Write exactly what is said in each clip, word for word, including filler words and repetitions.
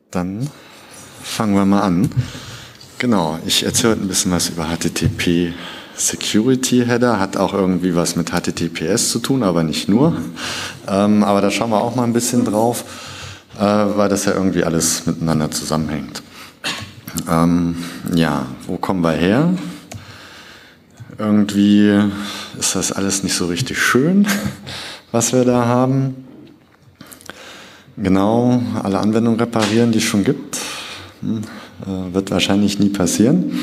Dann fangen wir mal an. Genau, ich erzähle ein bisschen was über H T T P Security Header, hat auch irgendwie was mit H T T P S zu tun, aber nicht nur. Ähm, aber da schauen wir auch mal ein bisschen drauf, äh, weil das ja irgendwie alles miteinander zusammenhängt. Ähm, ja, wo kommen wir her? Irgendwie ist das alles nicht so richtig schön, was wir da haben. Genau, alle Anwendungen reparieren, die es schon gibt. Hm, äh, wird wahrscheinlich nie passieren.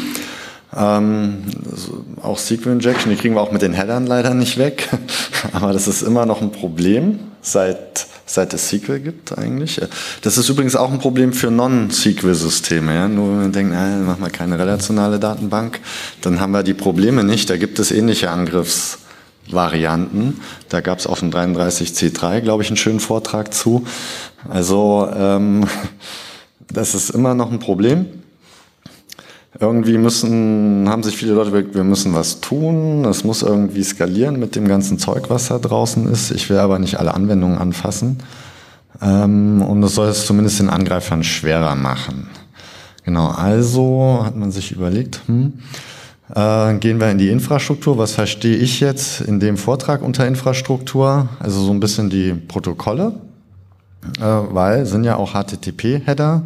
Ähm, also auch S Q L Injection, die kriegen wir auch mit den Headern leider nicht weg. Aber das ist immer noch ein Problem, seit, seit es S Q L gibt eigentlich. Das ist übrigens auch ein Problem für Non-S Q L-Systeme. Ja? Nur wenn man denkt, na, machen wir keine relationale Datenbank, dann haben wir die Probleme nicht. Da gibt es ähnliche Angriffsvarianten. Da gab es auf dem dreiunddreißig C drei, glaube ich, einen schönen Vortrag zu. Also ähm, das ist immer noch ein Problem. Irgendwie müssen, haben sich viele Leute überlegt, wir müssen was tun, es muss irgendwie skalieren mit dem ganzen Zeug, was da draußen ist. Ich will aber nicht alle Anwendungen anfassen. Ähm, und das soll es zumindest den Angreifern schwerer machen. Genau, also hat man sich überlegt, hm, äh, gehen wir in die Infrastruktur. Was verstehe ich jetzt in dem Vortrag unter Infrastruktur? Also so ein bisschen die Protokolle, äh, weil sind ja auch H T T P-Header,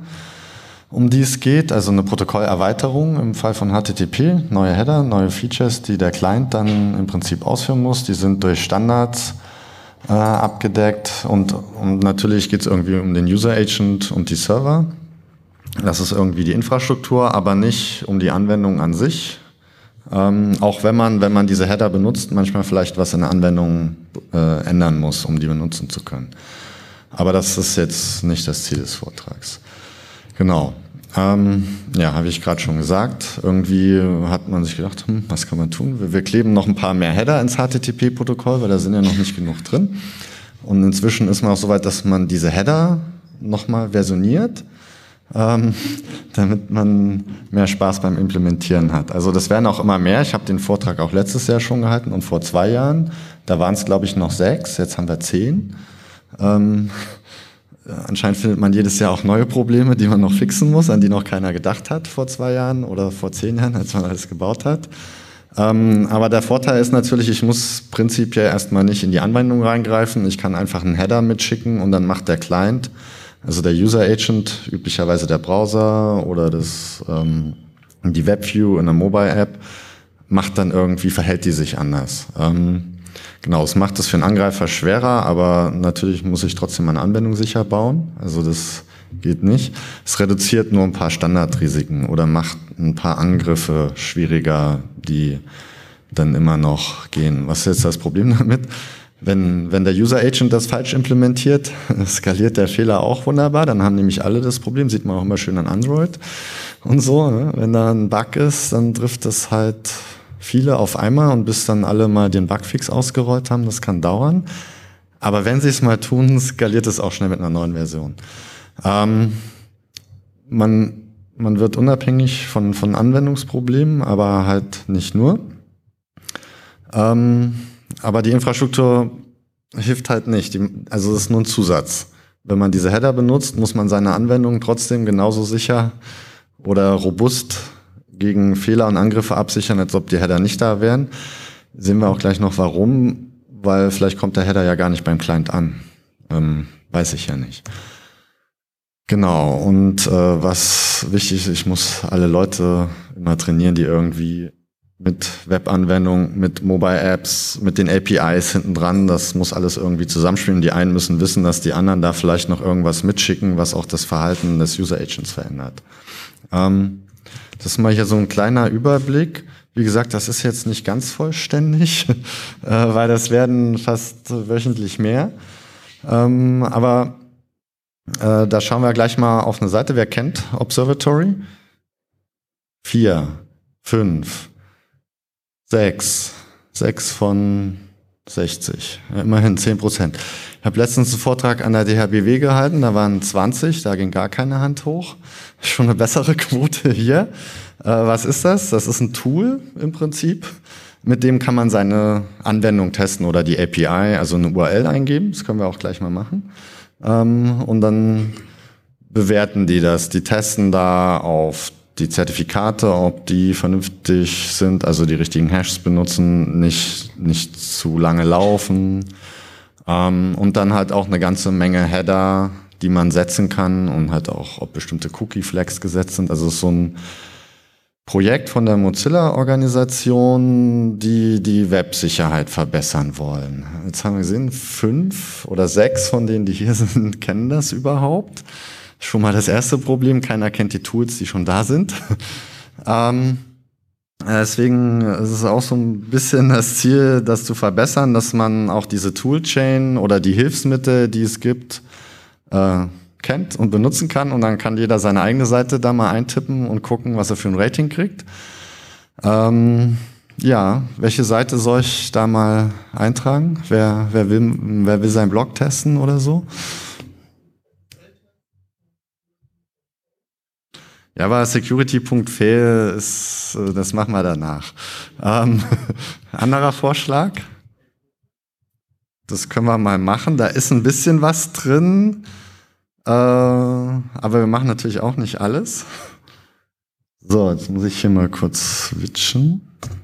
um die es geht, also eine Protokollerweiterung im Fall von H T T P, neue Header, neue Features, die der Client dann im Prinzip ausführen muss, die sind durch Standards äh, abgedeckt und, und natürlich geht es irgendwie um den User Agent und die Server. Das ist irgendwie die Infrastruktur, aber nicht um die Anwendung an sich. Ähm, auch wenn man, wenn man diese Header benutzt, manchmal vielleicht was in der Anwendung äh, ändern muss, um die benutzen zu können. Aber das ist jetzt nicht das Ziel des Vortrags. Genau. Ähm, ja, habe ich gerade schon gesagt. Irgendwie hat man sich gedacht, hm, was kann man tun? Wir, wir kleben noch ein paar mehr Header ins H T T P-Protokoll, weil da sind ja noch nicht genug drin. Und inzwischen ist man auch so weit, dass man diese Header nochmal versioniert, ähm, damit man mehr Spaß beim Implementieren hat. Also das werden auch immer mehr. Ich habe den Vortrag auch letztes Jahr schon gehalten und vor zwei Jahren. Da waren es, glaube ich, noch sechs. Jetzt haben wir zehn. Ähm, Anscheinend findet man jedes Jahr auch neue Probleme, die man noch fixen muss, an die noch keiner gedacht hat vor zwei Jahren oder vor zehn Jahren, als man alles gebaut hat. Ähm, aber der Vorteil ist natürlich, ich muss prinzipiell erstmal nicht in die Anwendung reingreifen. Ich kann einfach einen Header mitschicken und dann macht der Client, also der User Agent, üblicherweise der Browser oder das, ähm, die WebView in der Mobile App, macht dann irgendwie, verhält die sich anders. Ähm, Genau, es macht es für einen Angreifer schwerer, aber natürlich muss ich trotzdem meine Anwendung sicher bauen. Also das geht nicht. Es reduziert nur ein paar Standardrisiken oder macht ein paar Angriffe schwieriger, die dann immer noch gehen. Was ist jetzt das Problem damit? Wenn, wenn der User Agent das falsch implementiert, skaliert der Fehler auch wunderbar. Dann haben nämlich alle das Problem, sieht man auch immer schön an Android und so. Ne? Wenn da ein Bug ist, dann trifft das halt viele auf einmal und bis dann alle mal den Bugfix ausgerollt haben, das kann dauern. Aber wenn sie es mal tun, skaliert es auch schnell mit einer neuen Version. Ähm, man, man wird unabhängig von, von Anwendungsproblemen, aber halt nicht nur. Ähm, aber die Infrastruktur hilft halt nicht. Die, also es ist nur ein Zusatz. Wenn man diese Header benutzt, muss man seine Anwendung trotzdem genauso sicher oder robust gegen Fehler und Angriffe absichern, als ob die Header nicht da wären. Sehen wir auch gleich noch warum, weil vielleicht kommt der Header ja gar nicht beim Client an. Ähm, weiß ich ja nicht. Genau, und äh, was wichtig ist, ich muss alle Leute immer trainieren, die irgendwie mit Webanwendungen, mit Mobile Apps, mit den A P Is hinten dran, das muss alles irgendwie zusammenspielen. Die einen müssen wissen, dass die anderen da vielleicht noch irgendwas mitschicken, was auch das Verhalten des User Agents verändert. Ähm, Das ist mal hier so ein kleiner Überblick. Wie gesagt, das ist jetzt nicht ganz vollständig, äh, weil das werden fast wöchentlich mehr. Ähm, aber äh, da schauen wir gleich mal auf eine Seite. Wer kennt Observatory? Vier, fünf, sechs, sechs von sechzig. Ja, immerhin zehn Prozent. Ich habe letztens einen Vortrag an der D H B W gehalten, da waren zwanzig, da ging gar keine Hand hoch. Schon eine bessere Quote hier. Äh, was ist das? Das ist ein Tool im Prinzip. Mit dem kann man seine Anwendung testen oder die A P I, also eine U R L eingeben. Das können wir auch gleich mal machen. Ähm, und dann bewerten die das. Die testen da auf die Zertifikate, ob die vernünftig sind, also die richtigen Hashes benutzen, nicht, nicht zu lange laufen. Ähm, und dann halt auch eine ganze Menge Header, die man setzen kann und halt auch, ob bestimmte Cookie-Flags gesetzt sind. Also es ist so ein Projekt von der Mozilla-Organisation, die die Websicherheit verbessern wollen. Jetzt haben wir gesehen, fünf oder sechs von denen, die hier sind, kennen das überhaupt. Schon mal das erste Problem, keiner kennt die Tools, die schon da sind. ähm, deswegen ist es auch so ein bisschen das Ziel, das zu verbessern, dass man auch diese Toolchain oder die Hilfsmittel, die es gibt, äh, kennt und benutzen kann. Und dann kann jeder seine eigene Seite da mal eintippen und gucken, was er für ein Rating kriegt. Ähm, ja, welche Seite soll ich da mal eintragen? Wer, wer will, wer will seinen Blog testen oder so? Ja, aber security.fail ist, das machen wir danach. Ähm, anderer Vorschlag? Das können wir mal machen. Da ist ein bisschen was drin, äh, aber wir machen natürlich auch nicht alles. So, jetzt muss ich hier mal kurz switchen.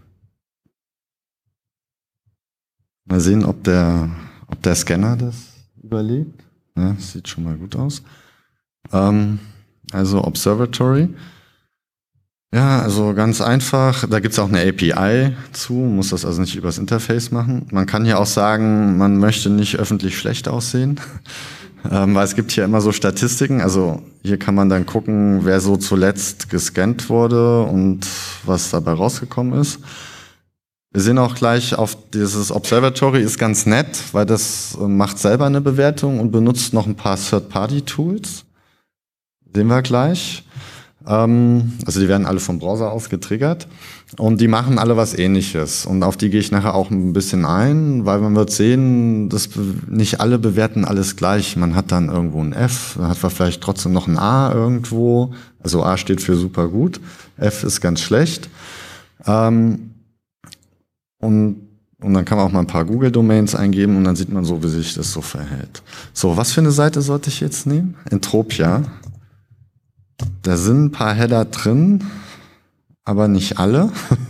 Mal sehen, ob der, ob der Scanner das überlebt. Ja, sieht schon mal gut aus. Ähm, Also Observatory. Ja, also ganz einfach. Da gibt's auch eine A P I zu, muss das also nicht übers Interface machen. Man kann hier auch sagen, man möchte nicht öffentlich schlecht aussehen, ähm, weil es gibt hier immer so Statistiken. Also hier kann man dann gucken, wer so zuletzt gescannt wurde und was dabei rausgekommen ist. Wir sehen auch gleich auf dieses Observatory ist ganz nett, weil das macht selber eine Bewertung und benutzt noch ein paar Third-Party-Tools. Sehen wir gleich. Ähm, also die werden alle vom Browser aus getriggert und die machen alle was Ähnliches. Und auf die gehe ich nachher auch ein bisschen ein, weil man wird sehen, dass nicht alle bewerten alles gleich. Man hat dann irgendwo ein F, dann hat man vielleicht trotzdem noch ein A irgendwo. Also A steht für super gut, F ist ganz schlecht. Ähm, und Und dann kann man auch mal ein paar Google-Domains eingeben und dann sieht man so, wie sich das so verhält. So, was für eine Seite sollte ich jetzt nehmen? Entropia. Da sind ein paar Header drin, aber nicht alle.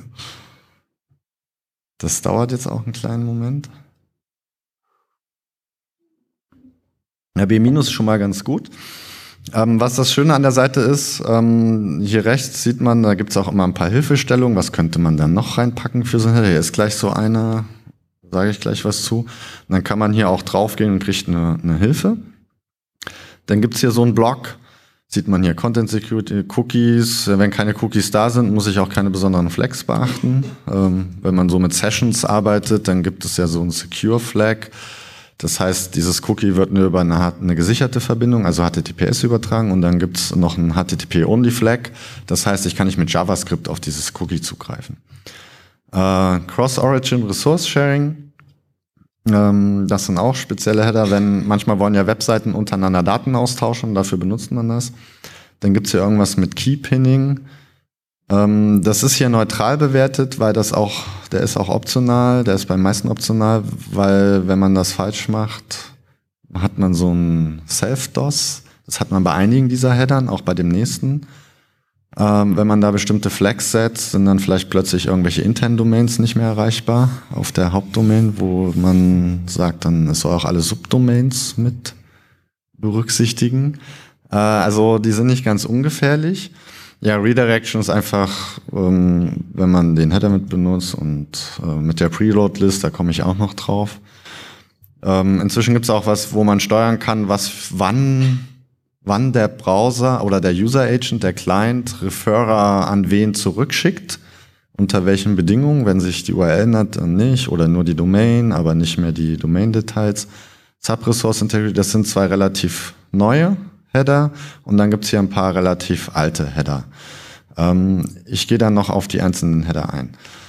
Das dauert jetzt auch einen kleinen Moment. Ja, B- ist schon mal ganz gut. Ähm, was das Schöne an der Seite ist, ähm, hier rechts sieht man, da gibt es auch immer ein paar Hilfestellungen. Was könnte man dann noch reinpacken für so ein Header? Hier ist gleich so eine, sage ich gleich was zu. Und dann kann man hier auch draufgehen und kriegt eine, eine Hilfe. Dann gibt es hier so einen Block. Sieht man hier Content Security, Cookies. Wenn keine Cookies da sind, muss ich auch keine besonderen Flags beachten. Ähm, wenn man so mit Sessions arbeitet, dann gibt es ja so ein Secure Flag. Das heißt, dieses Cookie wird nur über eine, eine gesicherte Verbindung, also H T T P S übertragen und dann gibt es noch ein H T T P-Only-Flag. Das heißt, ich kann nicht mit JavaScript auf dieses Cookie zugreifen. Äh, Cross-Origin Resource Sharing. Ähm, das sind auch spezielle Header, wenn manchmal wollen ja Webseiten untereinander Daten austauschen, dafür benutzt man das. Dann gibt's hier irgendwas mit Key-Pinning. Ähm, das ist hier neutral bewertet, weil das auch, der ist auch optional, der ist beim meisten optional, weil wenn man das falsch macht, hat man so ein Self-DOS. Das hat man bei einigen dieser Headern, auch bei dem nächsten. Ähm, wenn man da bestimmte Flags setzt, sind dann vielleicht plötzlich irgendwelche internen Domains nicht mehr erreichbar auf der Hauptdomain, wo man sagt, dann es soll auch alle Subdomains mit berücksichtigen. Äh, also die sind nicht ganz ungefährlich. Ja, Redirection ist einfach, ähm, wenn man den Header mit benutzt und äh, mit der Preload-List, da komme ich auch noch drauf. Ähm, inzwischen gibt es auch was, wo man steuern kann, was wann wann der Browser oder der User Agent, der Client, Referrer an wen zurückschickt, unter welchen Bedingungen, wenn sich die U R L ändert, dann nicht, oder nur die Domain, aber nicht mehr die Domain-Details. Sub-Resource Integrity, das sind zwei relativ neue Header und dann gibt's hier ein paar relativ alte Header. Ähm, ich gehe dann noch auf die einzelnen Header ein.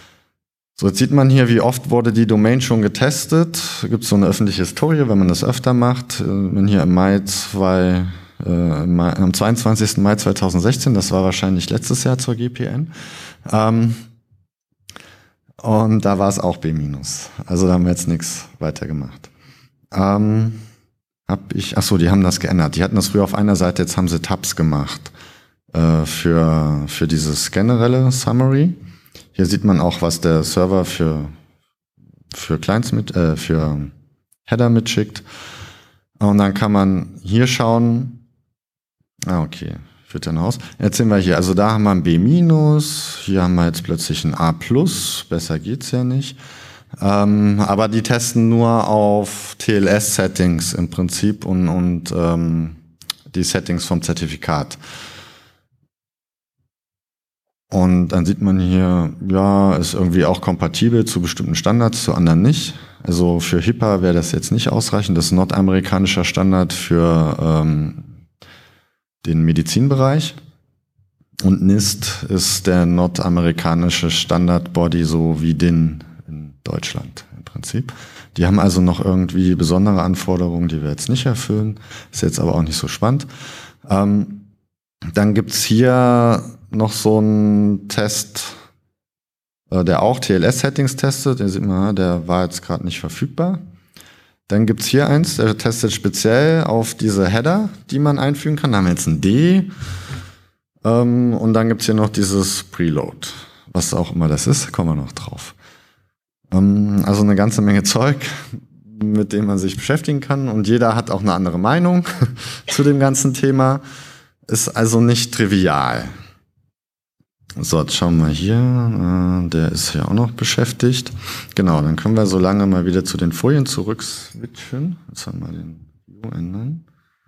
So, jetzt sieht man hier, wie oft wurde die Domain schon getestet. Da gibt's so eine öffentliche Historie, wenn man das öfter macht. Wenn hier im Mai zwei Äh, am zweiundzwanzigsten Mai zweitausendsechzehn, das war wahrscheinlich letztes Jahr zur G P N. Ähm, und da war es auch B-. Also da haben wir jetzt nichts weiter gemacht. Ähm, hab ich, ach so, die haben das geändert. Die hatten das früher auf einer Seite, jetzt haben sie Tabs gemacht äh, für, für dieses generelle Summary. Hier sieht man auch, was der Server für, für Clients mit, äh, für Header mitschickt. Und dann kann man hier schauen, ah, okay, führt dann aus. Jetzt sehen wir hier, also da haben wir ein B minus, hier haben wir jetzt plötzlich ein A plus, besser geht's ja nicht. Ähm, aber die testen nur auf T L S-Settings im Prinzip und, und ähm, die Settings vom Zertifikat. Und dann sieht man hier, ja, ist irgendwie auch kompatibel zu bestimmten Standards, zu anderen nicht. Also für HIPAA wäre das jetzt nicht ausreichend. Das ist ein nordamerikanischer Standard für ähm, den Medizinbereich. Und NIST ist der nordamerikanische Standard-Body, so wie D I N in Deutschland im Prinzip. Die haben also noch irgendwie besondere Anforderungen, die wir jetzt nicht erfüllen. Ist jetzt aber auch nicht so spannend. Ähm, dann gibt's hier noch so einen Test, äh, der auch T L S-Settings testet. Den sieht man, der war jetzt gerade nicht verfügbar. Dann gibt's hier eins, der testet speziell auf diese Header, die man einfügen kann. Da haben wir jetzt ein D. Ähm, und dann gibt's hier noch dieses Preload. Was auch immer das ist, kommen wir noch drauf. Ähm, also eine ganze Menge Zeug, mit dem man sich beschäftigen kann. Und jeder hat auch eine andere Meinung zu dem ganzen Thema. Ist also nicht trivial. So, jetzt schauen wir hier. Äh, der ist hier auch noch beschäftigt. Genau, dann können wir so lange mal wieder zu den Folien zurück switchen. Jetzt haben wir den View ändern.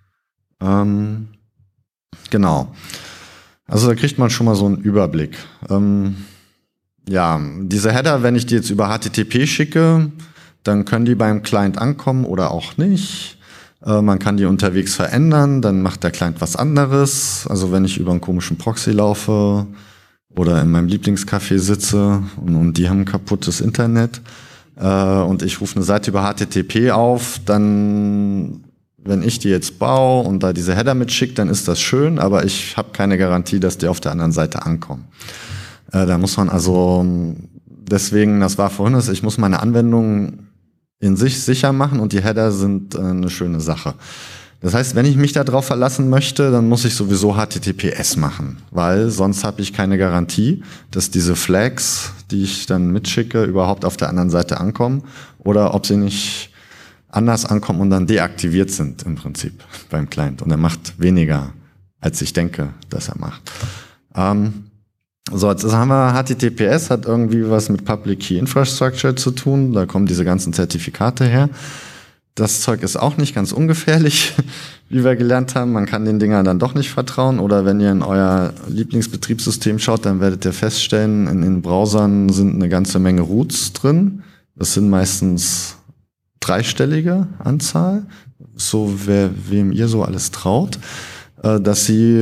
Ähm, genau. Also da kriegt man schon mal so einen Überblick. Ähm, ja, diese Header, wenn ich die jetzt über H T T P schicke, dann können die beim Client ankommen oder auch nicht. Äh, man kann die unterwegs verändern, dann macht der Client was anderes. Also wenn ich über einen komischen Proxy laufe oder in meinem Lieblingscafé sitze und, und die haben kaputtes Internet äh, und ich rufe eine Seite über H T T P auf, dann, wenn ich die jetzt baue und da diese Header mitschicke, dann ist das schön, aber ich habe keine Garantie, dass die auf der anderen Seite ankommen. Äh, da muss man also, deswegen, das war vorhin, ich muss meine Anwendung in sich sicher machen und die Header sind äh, eine schöne Sache. Das heißt, wenn ich mich darauf verlassen möchte, dann muss ich sowieso H T T P S machen, weil sonst habe ich keine Garantie, dass diese Flags, die ich dann mitschicke, überhaupt auf der anderen Seite ankommen oder ob sie nicht anders ankommen und dann deaktiviert sind im Prinzip beim Client. Und er macht weniger, als ich denke, dass er macht. Ähm, so, jetzt haben wir H T T P S, hat irgendwie was mit Public Key Infrastructure zu tun. Da kommen diese ganzen Zertifikate her. Das Zeug ist auch nicht ganz ungefährlich, wie wir gelernt haben. Man kann den Dingern dann doch nicht vertrauen. Oder wenn ihr in euer Lieblingsbetriebssystem schaut, dann werdet ihr feststellen, in den Browsern sind eine ganze Menge Roots drin. Das sind meistens dreistellige Anzahl, so wer, wem ihr so alles traut, äh, dass sie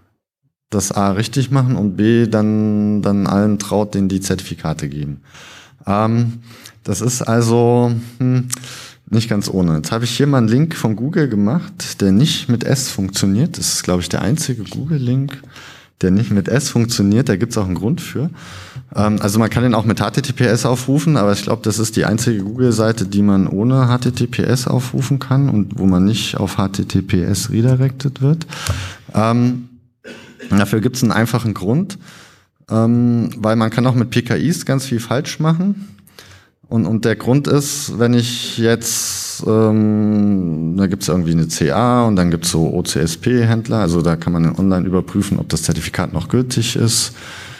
das A richtig machen und B dann, dann allen traut, denen die Zertifikate geben. Ähm, das ist also hm, nicht ganz ohne. Jetzt habe ich hier mal einen Link von Google gemacht, der nicht mit S funktioniert. Das ist, glaube ich, der einzige Google-Link, der nicht mit S funktioniert. Da gibt es auch einen Grund für. Ähm, also man kann den auch mit H T T P S aufrufen, aber ich glaube, das ist die einzige Google-Seite, die man ohne H T T P S aufrufen kann und wo man nicht auf H T T P S redirected wird. Ähm, dafür gibt es einen einfachen Grund, ähm, weil man kann auch mit P K Is ganz viel falsch machen. Und, und der Grund ist, wenn ich jetzt, ähm, da gibt es irgendwie eine C A und dann gibt es so O C S P-Händler, also da kann man online überprüfen, ob das Zertifikat noch gültig ist.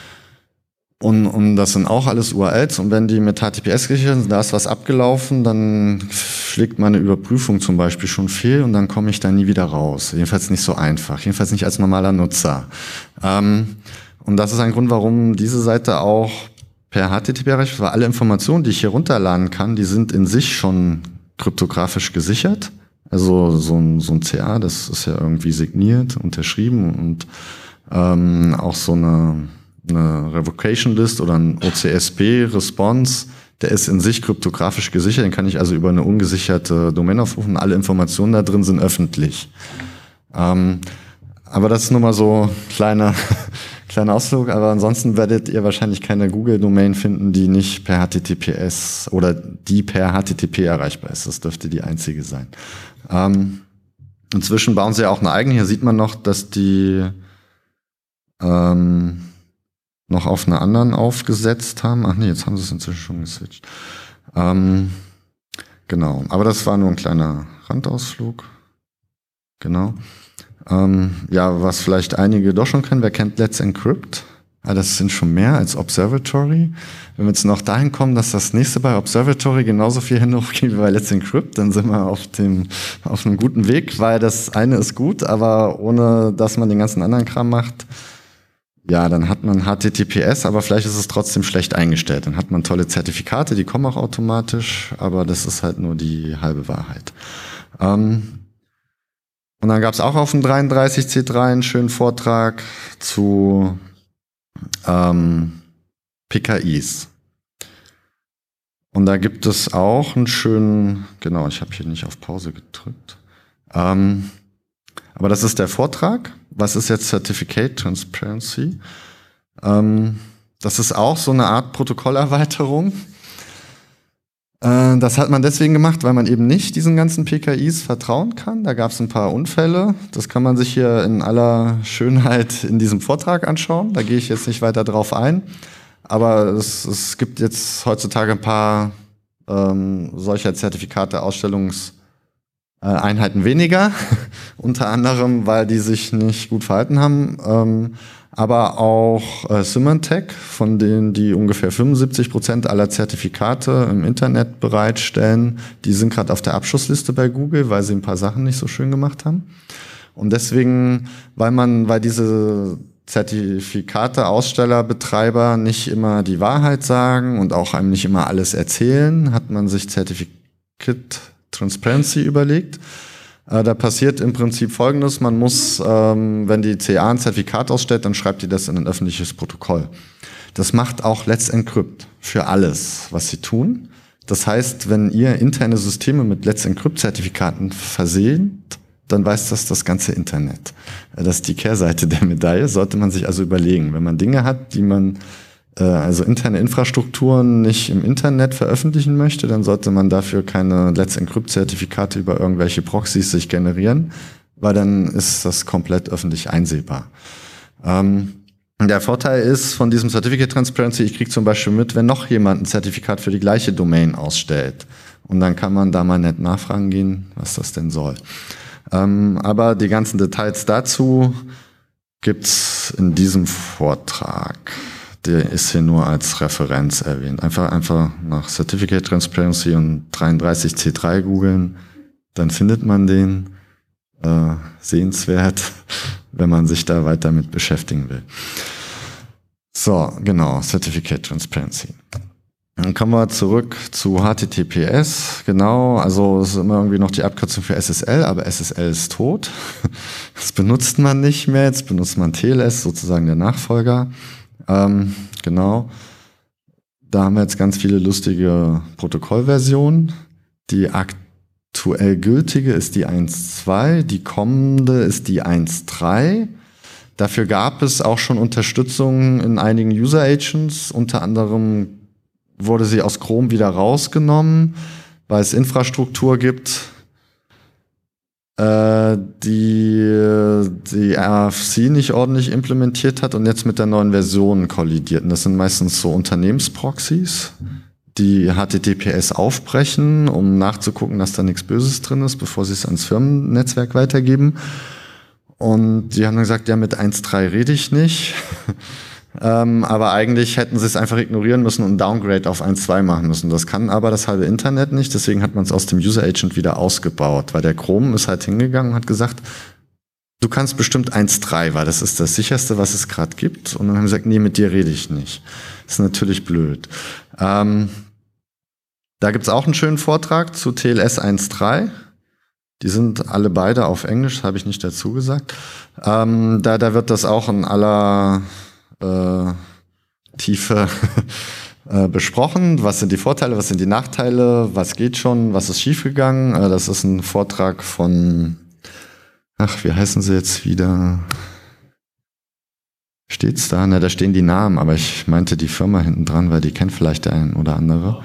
Und, und das sind auch alles U R Ls und wenn die mit H T T P S gesichert sind, da ist was abgelaufen, dann schlägt meine Überprüfung zum Beispiel schon fehl und dann komme ich da nie wieder raus. Jedenfalls nicht so einfach, jedenfalls nicht als normaler Nutzer. Ähm, und das ist ein Grund, warum diese Seite auch per H T T P erreicht, weil alle Informationen, die ich hier runterladen kann, die sind in sich schon kryptografisch gesichert. Also so ein, so ein C A, das ist ja irgendwie signiert, unterschrieben und ähm, auch so eine, eine Revocation List oder ein O C S P-Response, der ist in sich kryptografisch gesichert, den kann ich also über eine ungesicherte Domain aufrufen. Alle Informationen da drin sind öffentlich. Ähm, aber das ist nur mal so kleiner kleiner Ausflug, aber ansonsten werdet ihr wahrscheinlich keine Google-Domain finden, die nicht per H T T P S oder die per H T T P erreichbar ist. Das dürfte die einzige sein. Ähm, inzwischen bauen sie ja auch eine eigene. Hier sieht man noch, dass die ähm, noch auf einer anderen aufgesetzt haben. Ach nee, jetzt haben sie es inzwischen schon geswitcht. Ähm, genau, aber das war nur ein kleiner Randausflug. Genau. Ähm, ja, was vielleicht einige doch schon kennen, wer kennt Let's Encrypt? Ah, das sind schon mehr als Observatory. Wenn wir jetzt noch dahin kommen, dass das nächste bei Observatory genauso viel Hände hochgeht wie bei Let's Encrypt, dann sind wir auf dem, auf einem guten Weg, weil das eine ist gut, aber ohne, dass man den ganzen anderen Kram macht, ja, dann hat man H T T P S, aber vielleicht ist es trotzdem schlecht eingestellt. Dann hat man tolle Zertifikate, die kommen auch automatisch, aber das ist halt nur die halbe Wahrheit. Ähm, Und dann gab es auch auf dem dreiunddreißig C drei einen schönen Vortrag zu ähm, P K Is. Und da gibt es auch einen schönen, genau, ich habe hier nicht auf Pause gedrückt. Ähm, aber das ist der Vortrag. Was ist jetzt Certificate Transparency? Ähm, das ist auch so eine Art Protokollerweiterung. Das hat man deswegen gemacht, weil man eben nicht diesen ganzen P K Is vertrauen kann. Da gab es ein paar Unfälle. Das kann man sich hier in aller Schönheit in diesem Vortrag anschauen. Da gehe ich jetzt nicht weiter drauf ein. Aber es, es gibt jetzt heutzutage ein paar ähm, solcher Zertifikate, Ausstellungseinheiten weniger. Unter anderem, weil die sich nicht gut verhalten haben. Ähm, aber auch äh, Symantec, von denen die ungefähr fünfundsiebzig Prozent aller Zertifikate im Internet bereitstellen, die sind gerade auf der Abschussliste bei Google, weil sie ein paar Sachen nicht so schön gemacht haben. Und deswegen, weil man, weil diese Zertifikate, Aussteller, Betreiber nicht immer die Wahrheit sagen und auch einem nicht immer alles erzählen, hat man sich Certificate Transparency überlegt. Da passiert im Prinzip Folgendes: Man muss, ähm, wenn die C A ein Zertifikat ausstellt, dann schreibt die das in ein öffentliches Protokoll. Das macht auch Let's Encrypt für alles, was sie tun. Das heißt, wenn ihr interne Systeme mit Let's Encrypt-Zertifikaten verseht, dann weiß das das ganze Internet. Das ist die Kehrseite der Medaille, sollte man sich also überlegen. Wenn man Dinge hat, die man, äh, also interne Infrastrukturen nicht im Internet veröffentlichen möchte, dann sollte man dafür keine Let's Encrypt-Zertifikate über irgendwelche Proxys sich generieren, weil dann ist das komplett öffentlich einsehbar. Ähm, der Vorteil ist von diesem Certificate Transparency, ich kriege zum Beispiel mit, wenn noch jemand ein Zertifikat für die gleiche Domain ausstellt. Und dann kann man da mal nett nachfragen gehen, was das denn soll. Ähm, aber die ganzen Details dazu gibt's in diesem Vortrag. Der ist hier nur als Referenz erwähnt. Einfach, einfach nach Certificate Transparency und dreiunddreißig C drei googeln, dann findet man den. Äh, sehenswert, wenn man sich da weiter mit beschäftigen will. So, genau, Certificate Transparency. Dann kommen wir zurück zu H T T P S. Genau, also es ist immer irgendwie noch die Abkürzung für S S L, aber S S L ist tot. Das benutzt man nicht mehr, jetzt benutzt man T L S, sozusagen der Nachfolger. Ähm, genau. Da haben wir jetzt ganz viele lustige Protokollversionen. Die aktuell gültige ist die eins Punkt zwei, die kommende ist die eins Punkt drei. Dafür gab es auch schon Unterstützung in einigen User Agents, unter anderem wurde sie aus Chrome wieder rausgenommen, weil es Infrastruktur gibt, äh, die die R F C nicht ordentlich implementiert hat und jetzt mit der neuen Version kollidiert. Und das sind meistens so Unternehmensproxys, die H T T P S aufbrechen, um nachzugucken, dass da nichts Böses drin ist, bevor sie es ans Firmennetzwerk weitergeben. Und die haben dann gesagt, ja, mit eins Punkt drei rede ich nicht. Ähm, aber eigentlich hätten sie es einfach ignorieren müssen und ein Downgrade auf eins Punkt zwei machen müssen. Das kann aber das halbe Internet nicht, deswegen hat man es aus dem User Agent wieder ausgebaut, weil der Chrome ist halt hingegangen und hat gesagt, du kannst bestimmt eins Punkt drei, weil das ist das sicherste, was es gerade gibt. Und dann haben sie gesagt, nee, mit dir rede ich nicht. Das ist natürlich blöd. Ähm, da gibt's auch einen schönen Vortrag zu T L S eins Punkt drei. Die sind alle beide auf Englisch, habe ich nicht dazu gesagt. Ähm, da, da wird das auch in aller Äh, Tiefe äh, besprochen. Was sind die Vorteile, was sind die Nachteile, was geht schon, was ist schiefgegangen? Äh, das ist ein Vortrag von, ach, wie heißen sie jetzt wieder? Steht's da? Na, da stehen die Namen, aber ich meinte die Firma hinten dran, weil die kennt vielleicht der ein oder andere.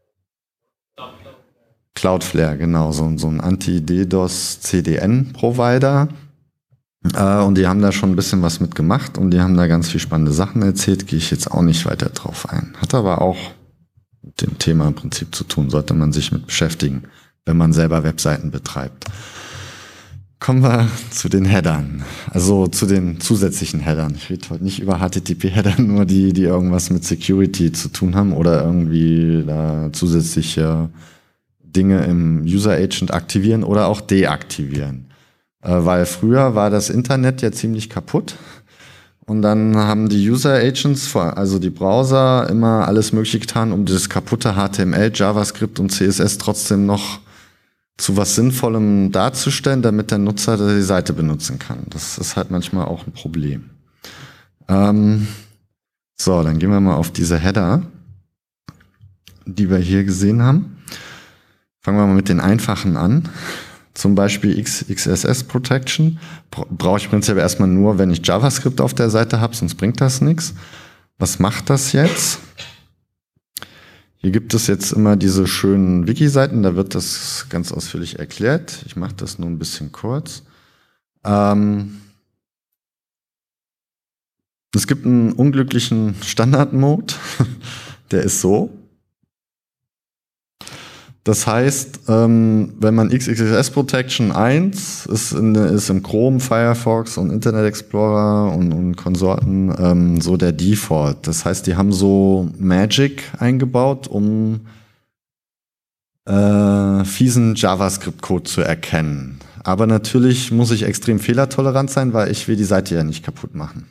Cloudflare, genau, so, so ein Anti-DDoS C D N-Provider. Äh, und die haben da schon ein bisschen was mitgemacht und die haben da ganz viel spannende Sachen erzählt, gehe ich jetzt auch nicht weiter drauf ein. Hat aber auch mit dem Thema im Prinzip zu tun, sollte man sich mit beschäftigen, wenn man selber Webseiten betreibt. Kommen wir zu den Headern, also zu den zusätzlichen Headern. Ich rede heute nicht über H T T P-Header, nur die, die irgendwas mit Security zu tun haben oder irgendwie da zusätzliche Dinge im User Agent aktivieren oder auch deaktivieren. Äh, weil früher war das Internet ja ziemlich kaputt und dann haben die User Agents, also die Browser, immer alles Mögliche getan, um dieses kaputte H T M L, JavaScript und C S S trotzdem noch zu was Sinnvollem darzustellen, damit der Nutzer die Seite benutzen kann. Das ist halt manchmal auch ein Problem. Ähm, so, dann gehen wir mal auf diese Header, die wir hier gesehen haben. Fangen wir mal mit den einfachen an. Zum Beispiel X X S S Protection. Brauche ich prinzipiell erstmal nur, wenn ich JavaScript auf der Seite habe, sonst bringt das nichts. Was macht das jetzt? Hier gibt es jetzt immer diese schönen Wiki-Seiten, da wird das ganz ausführlich erklärt. Ich mache das nur ein bisschen kurz. Ähm es gibt einen unglücklichen Standard-Mode, der ist so. Das heißt, ähm, wenn man X X S S Protection eins ist, in, ist im Chrome, Firefox und Internet Explorer und, und Konsorten ähm, so der Default. Das heißt, die haben so Magic eingebaut, um äh, fiesen JavaScript-Code zu erkennen. Aber natürlich muss ich extrem fehlertolerant sein, weil ich will die Seite ja nicht kaputt machen.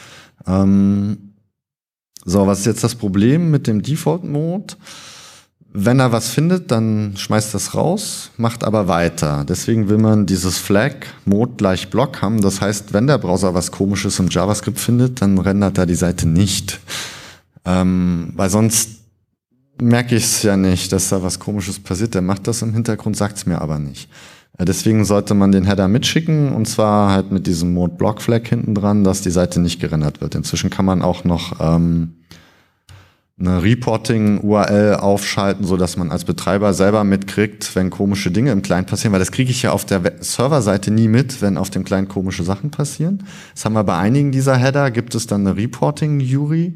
Ähm, so, was ist jetzt das Problem mit dem Default-Mode? Wenn er was findet, dann schmeißt das raus, macht aber weiter. Deswegen will man dieses Flag Mode gleich Block haben. Das heißt, wenn der Browser was Komisches im JavaScript findet, dann rendert er die Seite nicht. Ähm, weil sonst merke ich es ja nicht, dass da was Komisches passiert. Der macht das im Hintergrund, sagt es mir aber nicht. Äh, deswegen sollte man den Header mitschicken und zwar halt mit diesem Mode Block Flag hinten dran, dass die Seite nicht gerendert wird. Inzwischen kann man auch noch ähm, eine Reporting-U R L aufschalten, so dass man als Betreiber selber mitkriegt, wenn komische Dinge im Client passieren, weil das kriege ich ja auf der Serverseite nie mit, wenn auf dem Client komische Sachen passieren. Das haben wir bei einigen dieser Header, gibt es dann eine Reporting-U R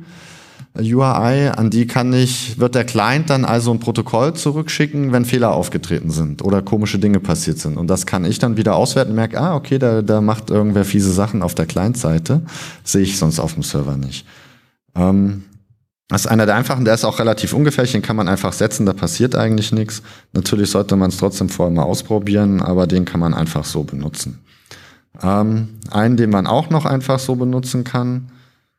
I, an die kann ich, wird der Client dann also ein Protokoll zurückschicken, wenn Fehler aufgetreten sind oder komische Dinge passiert sind. Und das kann ich dann wieder auswerten und merke, ah, okay, da, da macht irgendwer fiese Sachen auf der Client-Seite. Sehe ich sonst auf dem Server nicht. Ähm, Das ist einer der einfachen, der ist auch relativ ungefährlich, den kann man einfach setzen, da passiert eigentlich nichts. Natürlich sollte man es trotzdem vorher mal ausprobieren, aber den kann man einfach so benutzen. Ähm, einen, den man auch noch einfach so benutzen kann,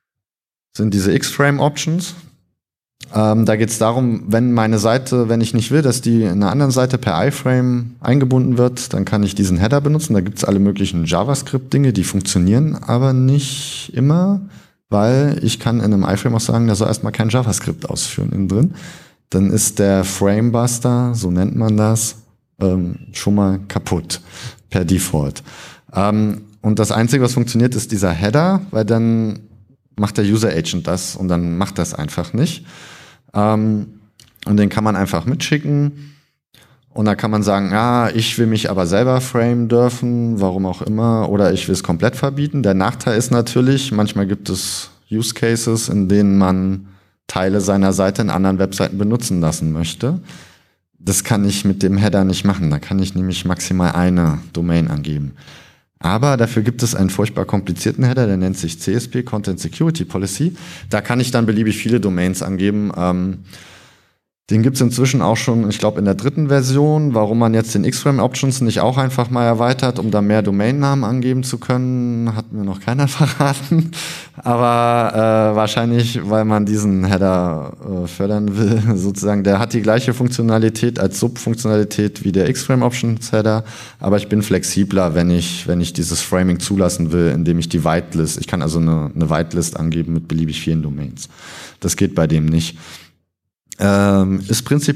sind diese X-Frame-Options. Ähm, da geht es darum, wenn meine Seite, wenn ich nicht will, dass die in einer anderen Seite per iFrame eingebunden wird, dann kann ich diesen Header benutzen. Da gibt es alle möglichen JavaScript-Dinge, die funktionieren aber nicht immer. Weil ich kann in einem iFrame auch sagen, der soll erstmal kein JavaScript ausführen innen drin. Dann ist der Framebuster, so nennt man das, ähm, schon mal kaputt per Default. Ähm, und das Einzige, was funktioniert, ist dieser Header, weil dann macht der User Agent das und dann macht das einfach nicht. Ähm, und den kann man einfach mitschicken. Und da kann man sagen, ah, ich will mich aber selber framen dürfen, warum auch immer, oder ich will es komplett verbieten. Der Nachteil ist natürlich, manchmal gibt es Use Cases, in denen man Teile seiner Seite in anderen Webseiten benutzen lassen möchte. Das kann ich mit dem Header nicht machen. Da kann ich nämlich maximal eine Domain angeben. Aber dafür gibt es einen furchtbar komplizierten Header, der nennt sich C S P, Content Security Policy. Da kann ich dann beliebig viele Domains angeben. Ähm, Den gibt's inzwischen auch schon, ich glaube, in der dritten Version. Warum man jetzt den X-Frame Options nicht auch einfach mal erweitert, um da mehr Domainnamen angeben zu können, hat mir noch keiner verraten. Aber äh, wahrscheinlich, weil man diesen Header äh, fördern will, sozusagen. Der hat die gleiche Funktionalität als Subfunktionalität wie der X-Frame Options Header. Aber ich bin flexibler, wenn ich wenn ich dieses Framing zulassen will, indem ich die Whitelist, ich kann also eine, eine Whitelist angeben mit beliebig vielen Domains. Das geht bei dem nicht. Ähm, ist prinzipiell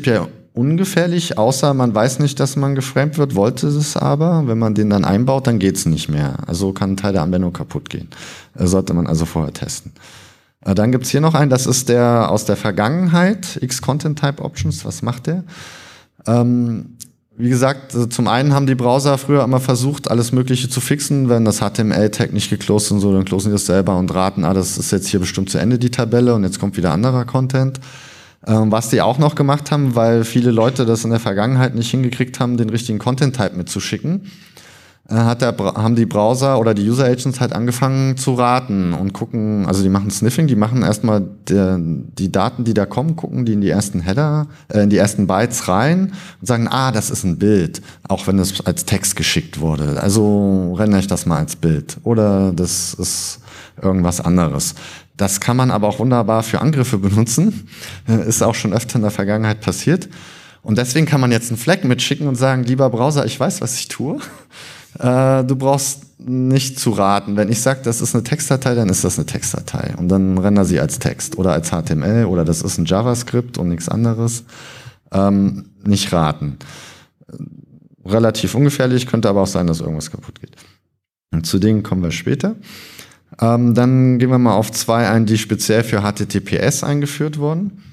ungefährlich, außer man weiß nicht, dass man geframed wird, wollte es aber. Wenn man den dann einbaut, dann geht's nicht mehr. Also kann ein Teil der Anwendung kaputt gehen. Äh, sollte man also vorher testen. Äh, dann gibt's hier noch einen, das ist der aus der Vergangenheit, X-Content-Type-Options. Was macht der? Ähm, Wie gesagt, zum einen haben die Browser früher immer versucht, alles Mögliche zu fixen. Wenn das H T M L-Tag nicht geclosed und so, dann closen die das selber und raten, ah, das ist jetzt hier bestimmt zu Ende, die Tabelle, und jetzt kommt wieder anderer Content. Ähm, was die auch noch gemacht haben, weil viele Leute das in der Vergangenheit nicht hingekriegt haben, den richtigen Content-Type mitzuschicken, äh, hat der, haben die Browser oder die User-Agents halt angefangen zu raten und gucken, also die machen Sniffing, die machen erstmal der, die Daten, die da kommen, gucken die in die ersten Header, äh, in die ersten Bytes rein und sagen, ah, das ist ein Bild, auch wenn es als Text geschickt wurde. Also rendere ich das mal als Bild. Oder das ist irgendwas anderes. Das kann man aber auch wunderbar für Angriffe benutzen. Ist auch schon öfter in der Vergangenheit passiert. Und deswegen kann man jetzt einen Flag mitschicken und sagen, lieber Browser, ich weiß, was ich tue. Äh, du brauchst nicht zu raten. Wenn ich sage, das ist eine Textdatei, dann ist das eine Textdatei. Und dann render sie als Text oder als H T M L oder das ist ein JavaScript und nichts anderes. Ähm, nicht raten. Relativ ungefährlich, könnte aber auch sein, dass irgendwas kaputt geht. Und zu denen kommen wir später. Ähm, dann gehen wir mal auf zwei ein, die speziell für H T T P S eingeführt wurden.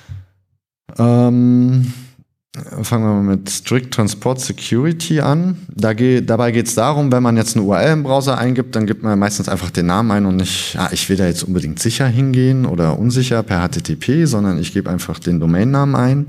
Ähm, fangen wir mal mit Strict Transport Security an. Da geht, dabei geht es darum, wenn man jetzt eine U R L im Browser eingibt, dann gibt man meistens einfach den Namen ein und nicht, ah, ich will da jetzt unbedingt sicher hingehen oder unsicher per H T T P, sondern ich gebe einfach den Domainnamen ein.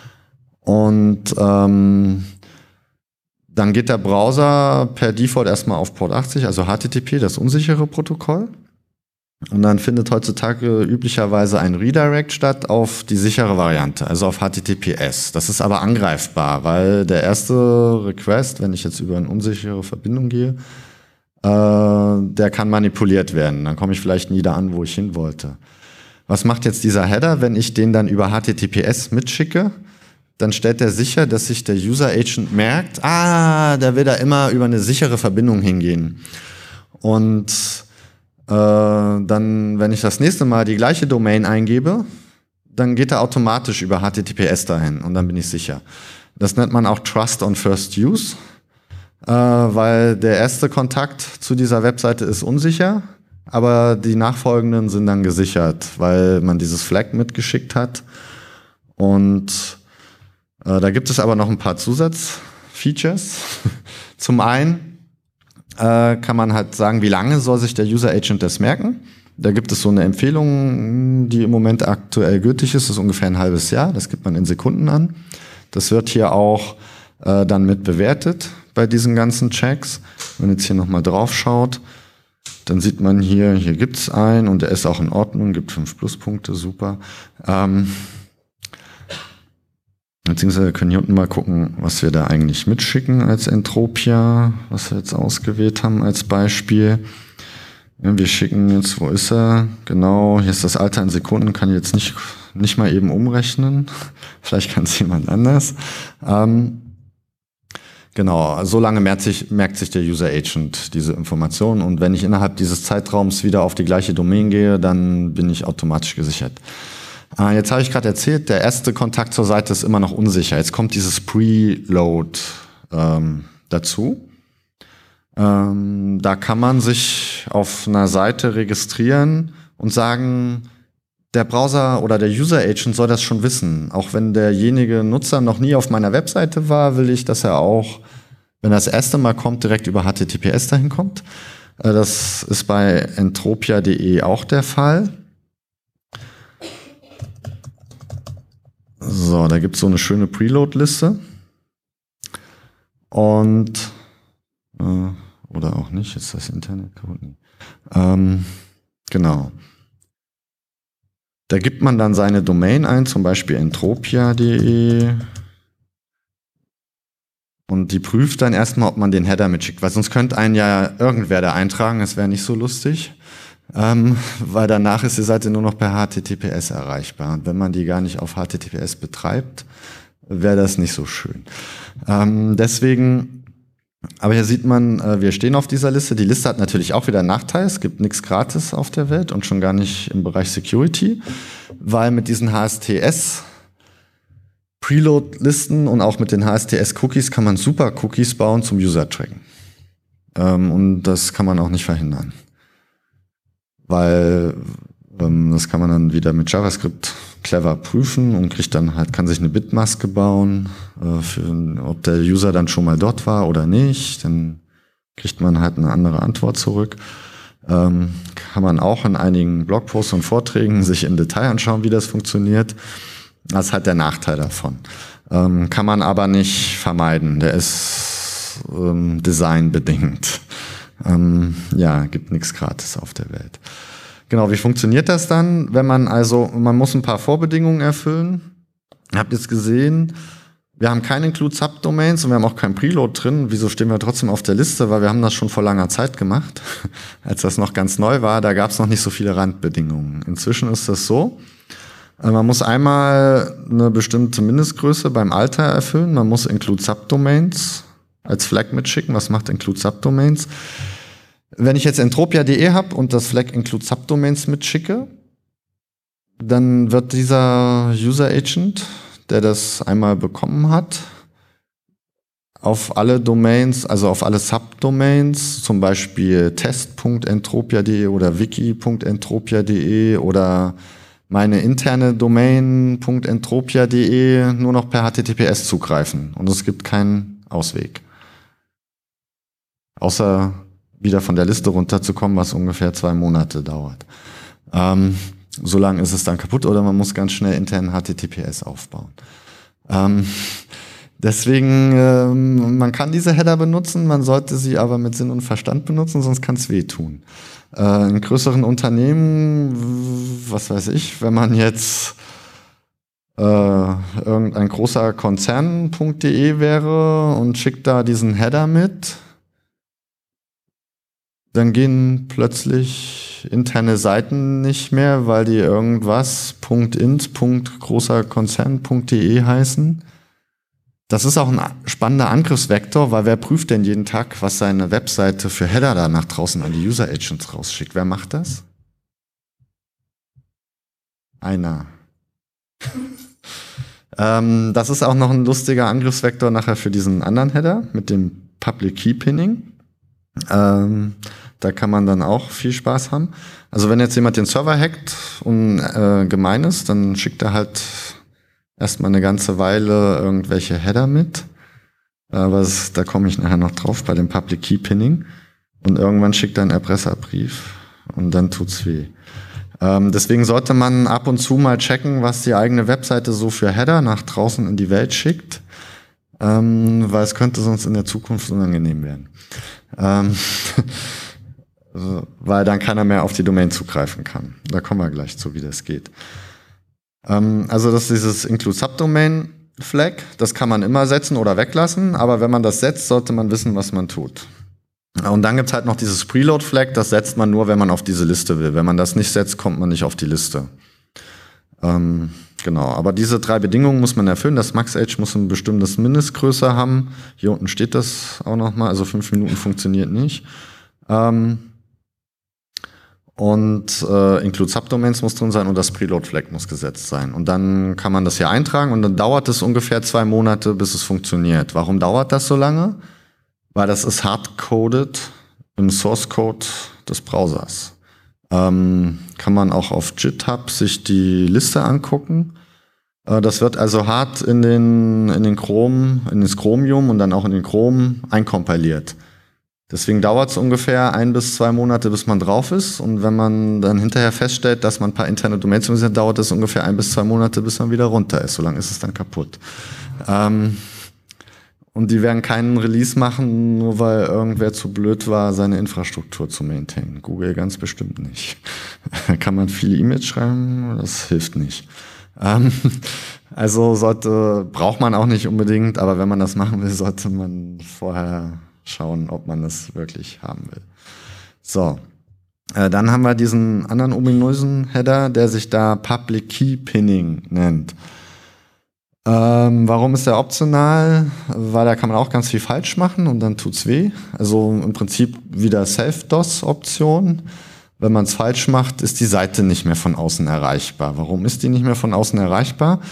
Und ähm, dann geht der Browser per Default erstmal auf Port achtzig, also H T T P, das unsichere Protokoll. Und dann findet heutzutage üblicherweise ein Redirect statt auf die sichere Variante, also auf H T T P S. Das ist aber angreifbar, weil der erste Request, wenn ich jetzt über eine unsichere Verbindung gehe, äh, der kann manipuliert werden. Dann komme ich vielleicht nie da an, wo ich hin wollte. Was macht jetzt dieser Header, wenn ich den dann über H T T P S mitschicke? Dann stellt er sicher, dass sich der User Agent merkt, ah, der will da immer über eine sichere Verbindung hingehen. Und äh, dann, wenn ich das nächste Mal die gleiche Domain eingebe, dann geht er automatisch über H T T P S dahin und dann bin ich sicher. Das nennt man auch Trust on First Use, äh, weil der erste Kontakt zu dieser Webseite ist unsicher, aber die nachfolgenden sind dann gesichert, weil man dieses Flag mitgeschickt hat. Und äh, da gibt es aber noch ein paar Zusatzfeatures. Zum einen äh, kann man halt sagen, wie lange soll sich der User Agent das merken. Da gibt es so eine Empfehlung, die im Moment aktuell gültig ist, das ist ungefähr ein halbes Jahr. Das gibt man in Sekunden an. Das wird hier auch äh, dann mit bewertet bei diesen ganzen Checks. Wenn man jetzt hier nochmal drauf schaut, dann sieht man hier, hier gibt es einen und der ist auch in Ordnung, gibt fünf Pluspunkte, super. Ähm, beziehungsweise wir können hier unten mal gucken, was wir da eigentlich mitschicken als Entropia, was wir jetzt ausgewählt haben als Beispiel. Ja, wir schicken jetzt, wo ist er? Genau, hier ist das Alter in Sekunden, kann ich jetzt nicht, nicht mal eben umrechnen. Vielleicht kann es jemand anders. Ähm, genau, so lange merkt sich, merkt sich der User Agent diese Informationen und wenn ich innerhalb dieses Zeitraums wieder auf die gleiche Domain gehe, dann bin ich automatisch gesichert. Äh, jetzt habe ich gerade erzählt, der erste Kontakt zur Seite ist immer noch unsicher. Jetzt kommt dieses Preload ähm, dazu. Ähm, da kann man sich auf einer Seite registrieren und sagen, der Browser oder der User Agent soll das schon wissen. Auch wenn derjenige Nutzer noch nie auf meiner Webseite war, will ich, dass er auch, wenn er das erste Mal kommt, direkt über H T T P S dahin kommt. Äh, das ist bei entropia punkt de auch der Fall. So, da gibt es so eine schöne Preload-Liste. Und äh, oder auch nicht, ist das Internet kaputt? Ähm, genau. Da gibt man dann seine Domain ein, zum Beispiel entropia punkt de. Und die prüft dann erstmal, ob man den Header mitschickt, weil sonst könnte einen ja irgendwer da eintragen, das wäre nicht so lustig. Ähm, weil danach ist die Seite nur noch per H T T P S erreichbar. Und wenn man die gar nicht auf H T T P S betreibt, wäre das nicht so schön. Ähm, deswegen, aber hier sieht man, äh, wir stehen auf dieser Liste. Die Liste hat natürlich auch wieder einen Nachteil. Es gibt nichts gratis auf der Welt und schon gar nicht im Bereich Security, weil mit diesen H S T S Preload-Listen und auch mit den H S T S-Cookies kann man super Cookies bauen zum User-Tracken. Ähm, und das kann man auch nicht verhindern. Weil ähm, das kann man dann wieder mit JavaScript clever prüfen und kriegt dann halt, kann sich eine Bitmaske bauen, äh, für, ob der User dann schon mal dort war oder nicht. Dann kriegt man halt eine andere Antwort zurück. Ähm, kann man auch in einigen Blogposts und Vorträgen sich im Detail anschauen, wie das funktioniert. Das ist halt der Nachteil davon. Ähm, kann man aber nicht vermeiden. Der ist ähm, designbedingt. Ähm, ja, gibt nichts gratis auf der Welt. Genau, wie funktioniert das dann? Wenn man also, man muss ein paar Vorbedingungen erfüllen. Ihr habt jetzt gesehen, wir haben keine Include Subdomains und wir haben auch kein Preload drin. Wieso stehen wir trotzdem auf der Liste? Weil wir haben das schon vor langer Zeit gemacht. Als das noch ganz neu war, da gab es noch nicht so viele Randbedingungen. Inzwischen ist das so. Man muss einmal eine bestimmte Mindestgröße beim Alter erfüllen. Man muss Include Subdomains als Flag mitschicken. Was macht Include Subdomains? Wenn ich jetzt entropia punkt de habe und das Flag Include Subdomains mitschicke, dann wird dieser User Agent, der das einmal bekommen hat, auf alle Domains, also auf alle Subdomains, zum Beispiel test punkt entropia punkt de oder wiki punkt entropia punkt de oder meine interne Domain .entropia punkt de nur noch per H T T P S zugreifen. Und es gibt keinen Ausweg. Außer wieder von der Liste runterzukommen, was ungefähr zwei Monate dauert. Ähm, so lange ist es dann kaputt oder man muss ganz schnell internen H T T P S aufbauen. Ähm, deswegen, ähm, man kann diese Header benutzen, man sollte sie aber mit Sinn und Verstand benutzen, sonst kann es wehtun. Äh, in größeren Unternehmen, was weiß ich, wenn man jetzt äh, irgendein großer Konzern punkt de wäre und schickt da diesen Header mit, dann gehen plötzlich interne Seiten nicht mehr, weil die irgendwas .int, großer Konzern punkt de heißen. Das ist auch ein spannender Angriffsvektor, weil wer prüft denn jeden Tag, was seine Webseite für Header da nach draußen an die User Agents rausschickt? Wer macht das? Einer. ähm, das ist auch noch ein lustiger Angriffsvektor nachher für diesen anderen Header mit dem Public Key Pinning. Ähm, da kann man dann auch viel Spaß haben. Also wenn jetzt jemand den Server hackt und äh, gemein ist, dann schickt er halt erstmal eine ganze Weile irgendwelche Header mit. Aber das, da komme ich nachher noch drauf bei dem Public Key Pinning. Und irgendwann schickt er einen Erpresserbrief und dann tut's weh. Ähm, deswegen sollte man ab und zu mal checken, was die eigene Webseite so für Header nach draußen in die Welt schickt. Ähm, weil es könnte sonst in der Zukunft unangenehm werden. Ähm, weil dann keiner mehr auf die Domain zugreifen kann. Da kommen wir gleich zu, wie das geht. Ähm, also das ist dieses Include Subdomain Flag, das kann man immer setzen oder weglassen, aber wenn man das setzt, sollte man wissen, was man tut. Und dann gibt's halt noch dieses Preload Flag, das setzt man nur, wenn man auf diese Liste will. Wenn man das nicht setzt, kommt man nicht auf die Liste. Ähm, genau, aber diese drei Bedingungen muss man erfüllen. Das Max-Age muss ein bestimmtes Mindestgröße haben. Hier unten steht das auch nochmal, also fünf Minuten funktioniert nicht. Ähm, und äh, Include Subdomains muss drin sein und das Preload Flag muss gesetzt sein. Und dann kann man das hier eintragen und dann dauert es ungefähr zwei Monate, bis es funktioniert. Warum dauert das so lange? Weil das ist hardcoded im Source Code des Browsers. Ähm, kann man auch auf GitHub sich die Liste angucken. Äh, das wird also hart in den, in den Chrome, in das Chromium und dann auch in den Chrome einkompiliert. Deswegen dauert es ungefähr ein bis zwei Monate, bis man drauf ist. Und wenn man dann hinterher feststellt, dass man ein paar interne Domains hat, dauert es ungefähr ein bis zwei Monate, bis man wieder runter ist. So lange ist es dann kaputt. Ähm, und die werden keinen Release machen, nur weil irgendwer zu blöd war, seine Infrastruktur zu maintainen. Google ganz bestimmt nicht. Kann man viele E-Mails schreiben? Das hilft nicht. Ähm, also sollte, braucht man auch nicht unbedingt, aber wenn man das machen will, sollte man vorher schauen, ob man das wirklich haben will. So, äh, dann haben wir diesen anderen ominösen Header, der sich da Public Key Pinning nennt. Ähm, warum ist der optional? Weil da kann man auch ganz viel falsch machen und dann tut's weh. Also im Prinzip wieder Self-D O S-Option. Wenn man es falsch macht, ist die Seite nicht mehr von außen erreichbar. Warum ist die nicht mehr von außen erreichbar?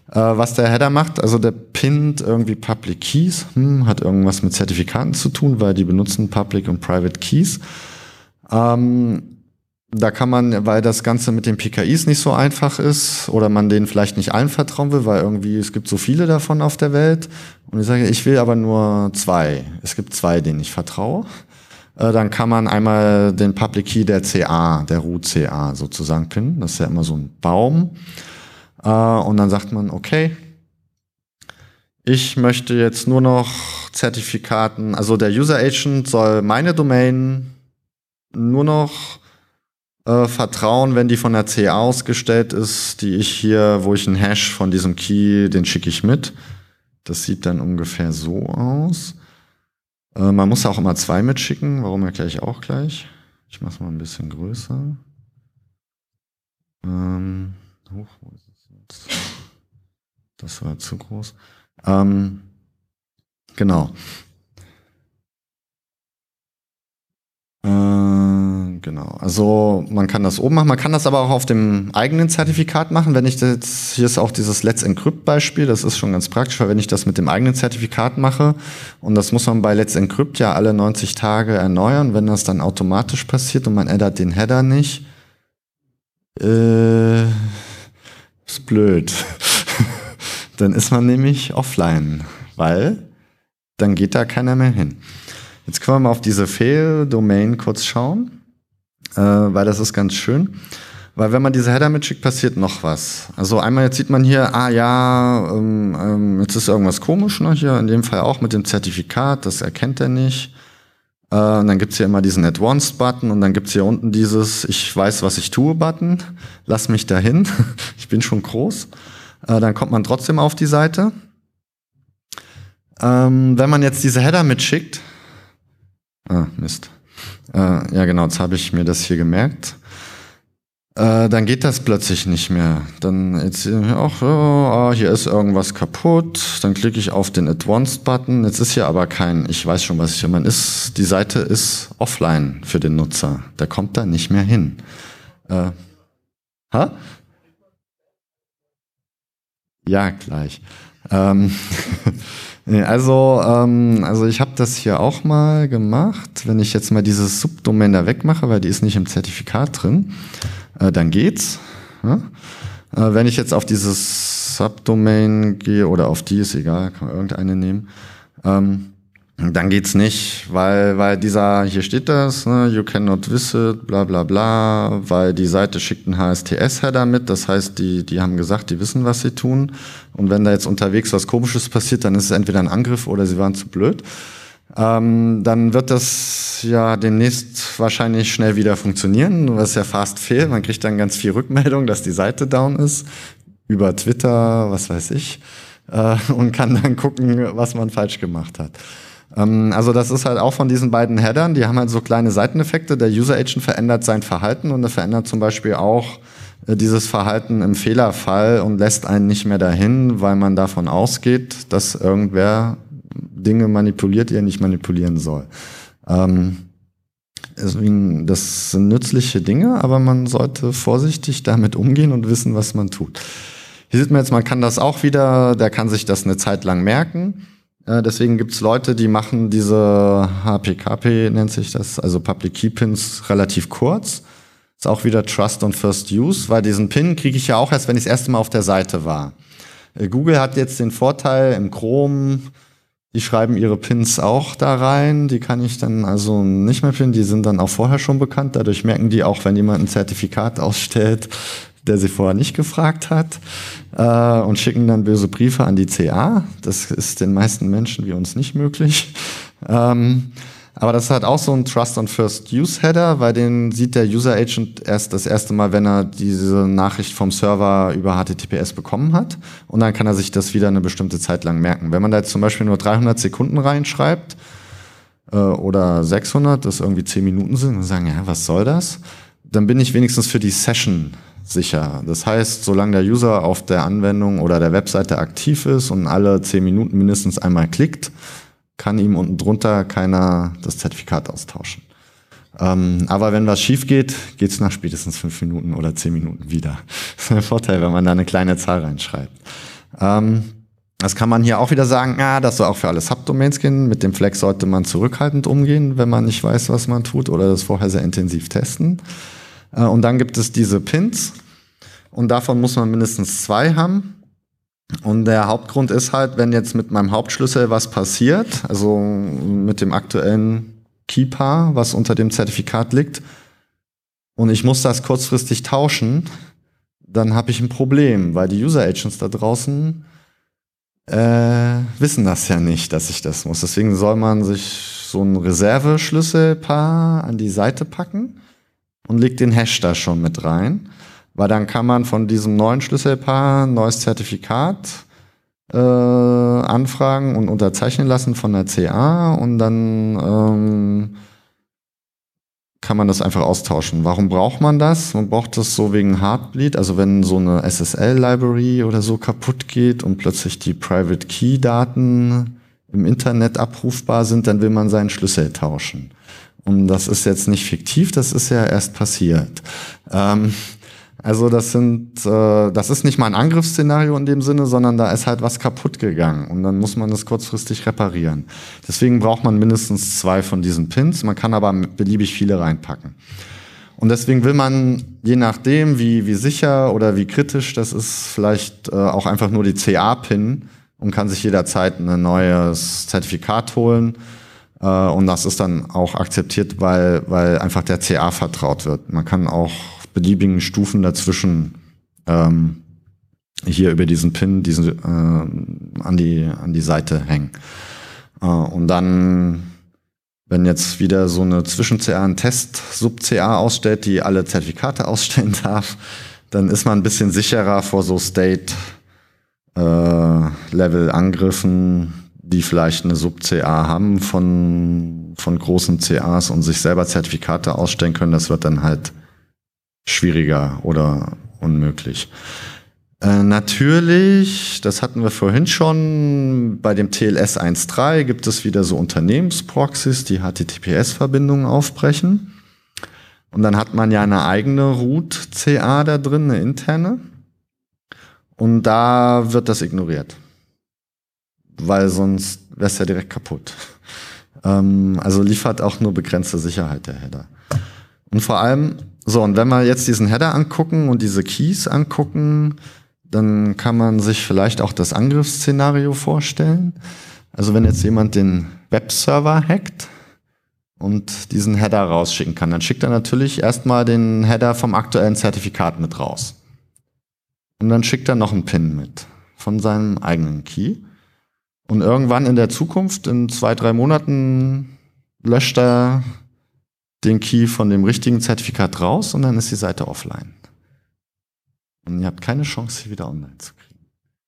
Äh, was der Header macht, also der pinnt irgendwie Public Keys, hm, hat irgendwas mit Zertifikaten zu tun, weil die benutzen Public und Private Keys. Ähm, Da kann man, weil das Ganze mit den P K Is nicht so einfach ist oder man denen vielleicht nicht allen vertrauen will, weil irgendwie es gibt so viele davon auf der Welt und ich sage, ich will aber nur zwei. Es gibt zwei, denen ich vertraue. Äh, dann kann man einmal den Public Key der C A, der Root C A sozusagen pinnen. Das ist ja immer so ein Baum. Äh, und dann sagt man, okay, ich möchte jetzt nur noch Zertifikaten, also der User Agent soll meine Domain nur noch Äh, vertrauen, wenn die von der C A ausgestellt ist, die ich hier, wo ich einen Hash von diesem Key, den schicke ich mit. Das sieht dann ungefähr so aus. Äh, man muss auch immer zwei mitschicken, warum erkläre ich auch gleich. Ich mache es mal ein bisschen größer. Ähm, hoch, wo ist es jetzt? Das war zu groß. Ähm, genau. Äh, genau. Also man kann das oben machen, man kann das aber auch auf dem eigenen Zertifikat machen. Wenn ich das, hier ist auch dieses Let's Encrypt Beispiel, das ist schon ganz praktisch, weil wenn ich das mit dem eigenen Zertifikat mache, und das muss man bei Let's Encrypt ja alle neunzig Tage erneuern, wenn das dann automatisch passiert und man ändert den Header nicht, äh, ist blöd. Dann ist man nämlich offline, weil dann geht da keiner mehr hin. Jetzt können wir mal auf diese Fail-Domain kurz schauen, äh, weil das ist ganz schön. Weil wenn man diese Header mitschickt, passiert noch was. Also einmal jetzt sieht man hier, ah ja, ähm, ähm, jetzt ist irgendwas komisch, ne? Hier in dem Fall auch mit dem Zertifikat, das erkennt er nicht. Äh, und dann gibt's hier immer diesen Advanced-Button und dann gibt's hier unten dieses Ich weiß, was ich tue-Button. Lass mich dahin, ich bin schon groß. Äh, dann kommt man trotzdem auf die Seite. Ähm, wenn man jetzt diese Header mitschickt, Ah, Mist. Äh, ja, genau, jetzt habe ich mir das hier gemerkt. Äh, dann geht das plötzlich nicht mehr. Dann jetzt auch, oh, hier ist irgendwas kaputt. Dann klicke ich auf den Advanced-Button. Jetzt ist hier aber kein, ich weiß schon, was ich hier meine. Ist, die Seite ist offline für den Nutzer. Der kommt da nicht mehr hin. Äh, ha? Ja, gleich. Ähm, Also, ähm, also ich habe das hier auch mal gemacht. Wenn ich jetzt mal dieses Subdomain da wegmache, weil die ist nicht im Zertifikat drin, äh, dann geht's. Ja? Äh, wenn ich jetzt auf dieses Subdomain gehe oder auf die, ist egal, kann man irgendeine nehmen, ähm, dann geht's nicht, weil weil dieser, hier steht das, ne, you cannot visit, bla bla bla, weil die Seite schickt einen H S T S-Header mit, das heißt, die die haben gesagt, die wissen, was sie tun. Und wenn da jetzt unterwegs was Komisches passiert, dann ist es entweder ein Angriff oder sie waren zu blöd. Ähm, dann wird das ja demnächst wahrscheinlich schnell wieder funktionieren. Das ist ja fast fail, man kriegt dann ganz viel Rückmeldung, dass die Seite down ist, über Twitter, was weiß ich, äh, und kann dann gucken, was man falsch gemacht hat. Also das ist halt auch von diesen beiden Headern, die haben halt so kleine Seiteneffekte. Der User Agent verändert sein Verhalten und er verändert zum Beispiel auch dieses Verhalten im Fehlerfall und lässt einen nicht mehr dahin, weil man davon ausgeht, dass irgendwer Dinge manipuliert, die er nicht manipulieren soll. Das sind nützliche Dinge, aber man sollte vorsichtig damit umgehen und wissen, was man tut. Hier sieht man jetzt, man kann das auch wieder, der kann sich das eine Zeit lang merken. Deswegen gibt's Leute, die machen diese H P K P, nennt sich das, also Public Key Pins, relativ kurz. Ist auch wieder Trust und First Use, weil diesen Pin kriege ich ja auch erst, wenn ich das erste Mal auf der Seite war. Google hat jetzt den Vorteil im Chrome, die schreiben ihre Pins auch da rein, die kann ich dann also nicht mehr pinnen, die sind dann auch vorher schon bekannt, dadurch merken die auch, wenn jemand ein Zertifikat ausstellt, der sie vorher nicht gefragt hat, äh, und schicken dann böse Briefe an die C A. Das ist den meisten Menschen wie uns nicht möglich. Ähm, aber das hat auch so ein Trust and First Use Header, weil den sieht der User Agent erst das erste Mal, wenn er diese Nachricht vom Server über H T T P S bekommen hat. Und dann kann er sich das wieder eine bestimmte Zeit lang merken. Wenn man da jetzt zum Beispiel nur dreihundert Sekunden reinschreibt, äh, oder sechshundert, das irgendwie zehn Minuten sind, und sagen, ja, was soll das? Dann bin ich wenigstens für die Session sicher. Das heißt, solange der User auf der Anwendung oder der Webseite aktiv ist und alle zehn Minuten mindestens einmal klickt, kann ihm unten drunter keiner das Zertifikat austauschen. Ähm, aber wenn was schief geht, geht es nach spätestens fünf Minuten oder zehn Minuten wieder. Das ist ein Vorteil, wenn man da eine kleine Zahl reinschreibt. Ähm, das kann man hier auch wieder sagen, ja, das soll auch für alle Subdomains gehen. Mit dem Flex sollte man zurückhaltend umgehen, wenn man nicht weiß, was man tut oder das vorher sehr intensiv testen. Äh, und dann gibt es diese Pins und davon muss man mindestens zwei haben. Und der Hauptgrund ist halt, wenn jetzt mit meinem Hauptschlüssel was passiert, also mit dem aktuellen Keypaar, was unter dem Zertifikat liegt, und ich muss das kurzfristig tauschen, dann habe ich ein Problem, weil die User Agents da draußen äh, wissen das ja nicht, dass ich das muss. Deswegen soll man sich so ein Reserveschlüsselpaar an die Seite packen und legt den Hash da schon mit rein. Weil dann kann man von diesem neuen Schlüsselpaar ein neues Zertifikat äh, anfragen und unterzeichnen lassen von der C A und dann ähm, kann man das einfach austauschen. Warum braucht man das? Man braucht das so wegen Heartbleed, also wenn so eine S S L-Library oder so kaputt geht und plötzlich die Private Key-Daten im Internet abrufbar sind, dann will man seinen Schlüssel tauschen. Und das ist jetzt nicht fiktiv, das ist ja erst passiert. Ähm, Also das sind, äh, das ist nicht mal ein Angriffsszenario in dem Sinne, sondern da ist halt was kaputt gegangen und dann muss man das kurzfristig reparieren. Deswegen braucht man mindestens zwei von diesen Pins, man kann aber beliebig viele reinpacken. Und deswegen will man, je nachdem, wie, wie sicher oder wie kritisch, das ist vielleicht äh, auch einfach nur die C A-Pin und kann sich jederzeit ein neues Zertifikat holen. Äh, und das ist dann auch akzeptiert, weil, weil einfach der C A vertraut wird. Man kann auch beliebigen Stufen dazwischen ähm, hier über diesen Pin diesen, äh, an die an die Seite hängen. Äh, und dann, wenn jetzt wieder so eine Zwischen-C A, ein Test-Sub-C A ausstellt, die alle Zertifikate ausstellen darf, dann ist man ein bisschen sicherer vor so State-Level-Angriffen, die vielleicht eine Sub-C A haben von von großen C As und sich selber Zertifikate ausstellen können. Das wird dann halt schwieriger oder unmöglich. Äh, natürlich, das hatten wir vorhin schon, bei dem T L S eins Punkt drei gibt es wieder so Unternehmensproxys, die H T T P S-Verbindungen aufbrechen. Und dann hat man ja eine eigene Root-C A da drin, eine interne. Und da wird das ignoriert. Weil sonst wäre es ja direkt kaputt. Ähm, also liefert auch nur begrenzte Sicherheit der Header. Und vor allem, so, und wenn wir jetzt diesen Header angucken und diese Keys angucken, dann kann man sich vielleicht auch das Angriffsszenario vorstellen. Also wenn jetzt jemand den Webserver hackt und diesen Header rausschicken kann, dann schickt er natürlich erstmal den Header vom aktuellen Zertifikat mit raus. Und dann schickt er noch einen Pin mit von seinem eigenen Key. Und irgendwann in der Zukunft, in zwei, drei Monaten, löscht er den Key von dem richtigen Zertifikat raus und dann ist die Seite offline. Und ihr habt keine Chance, sie wieder online zu kriegen.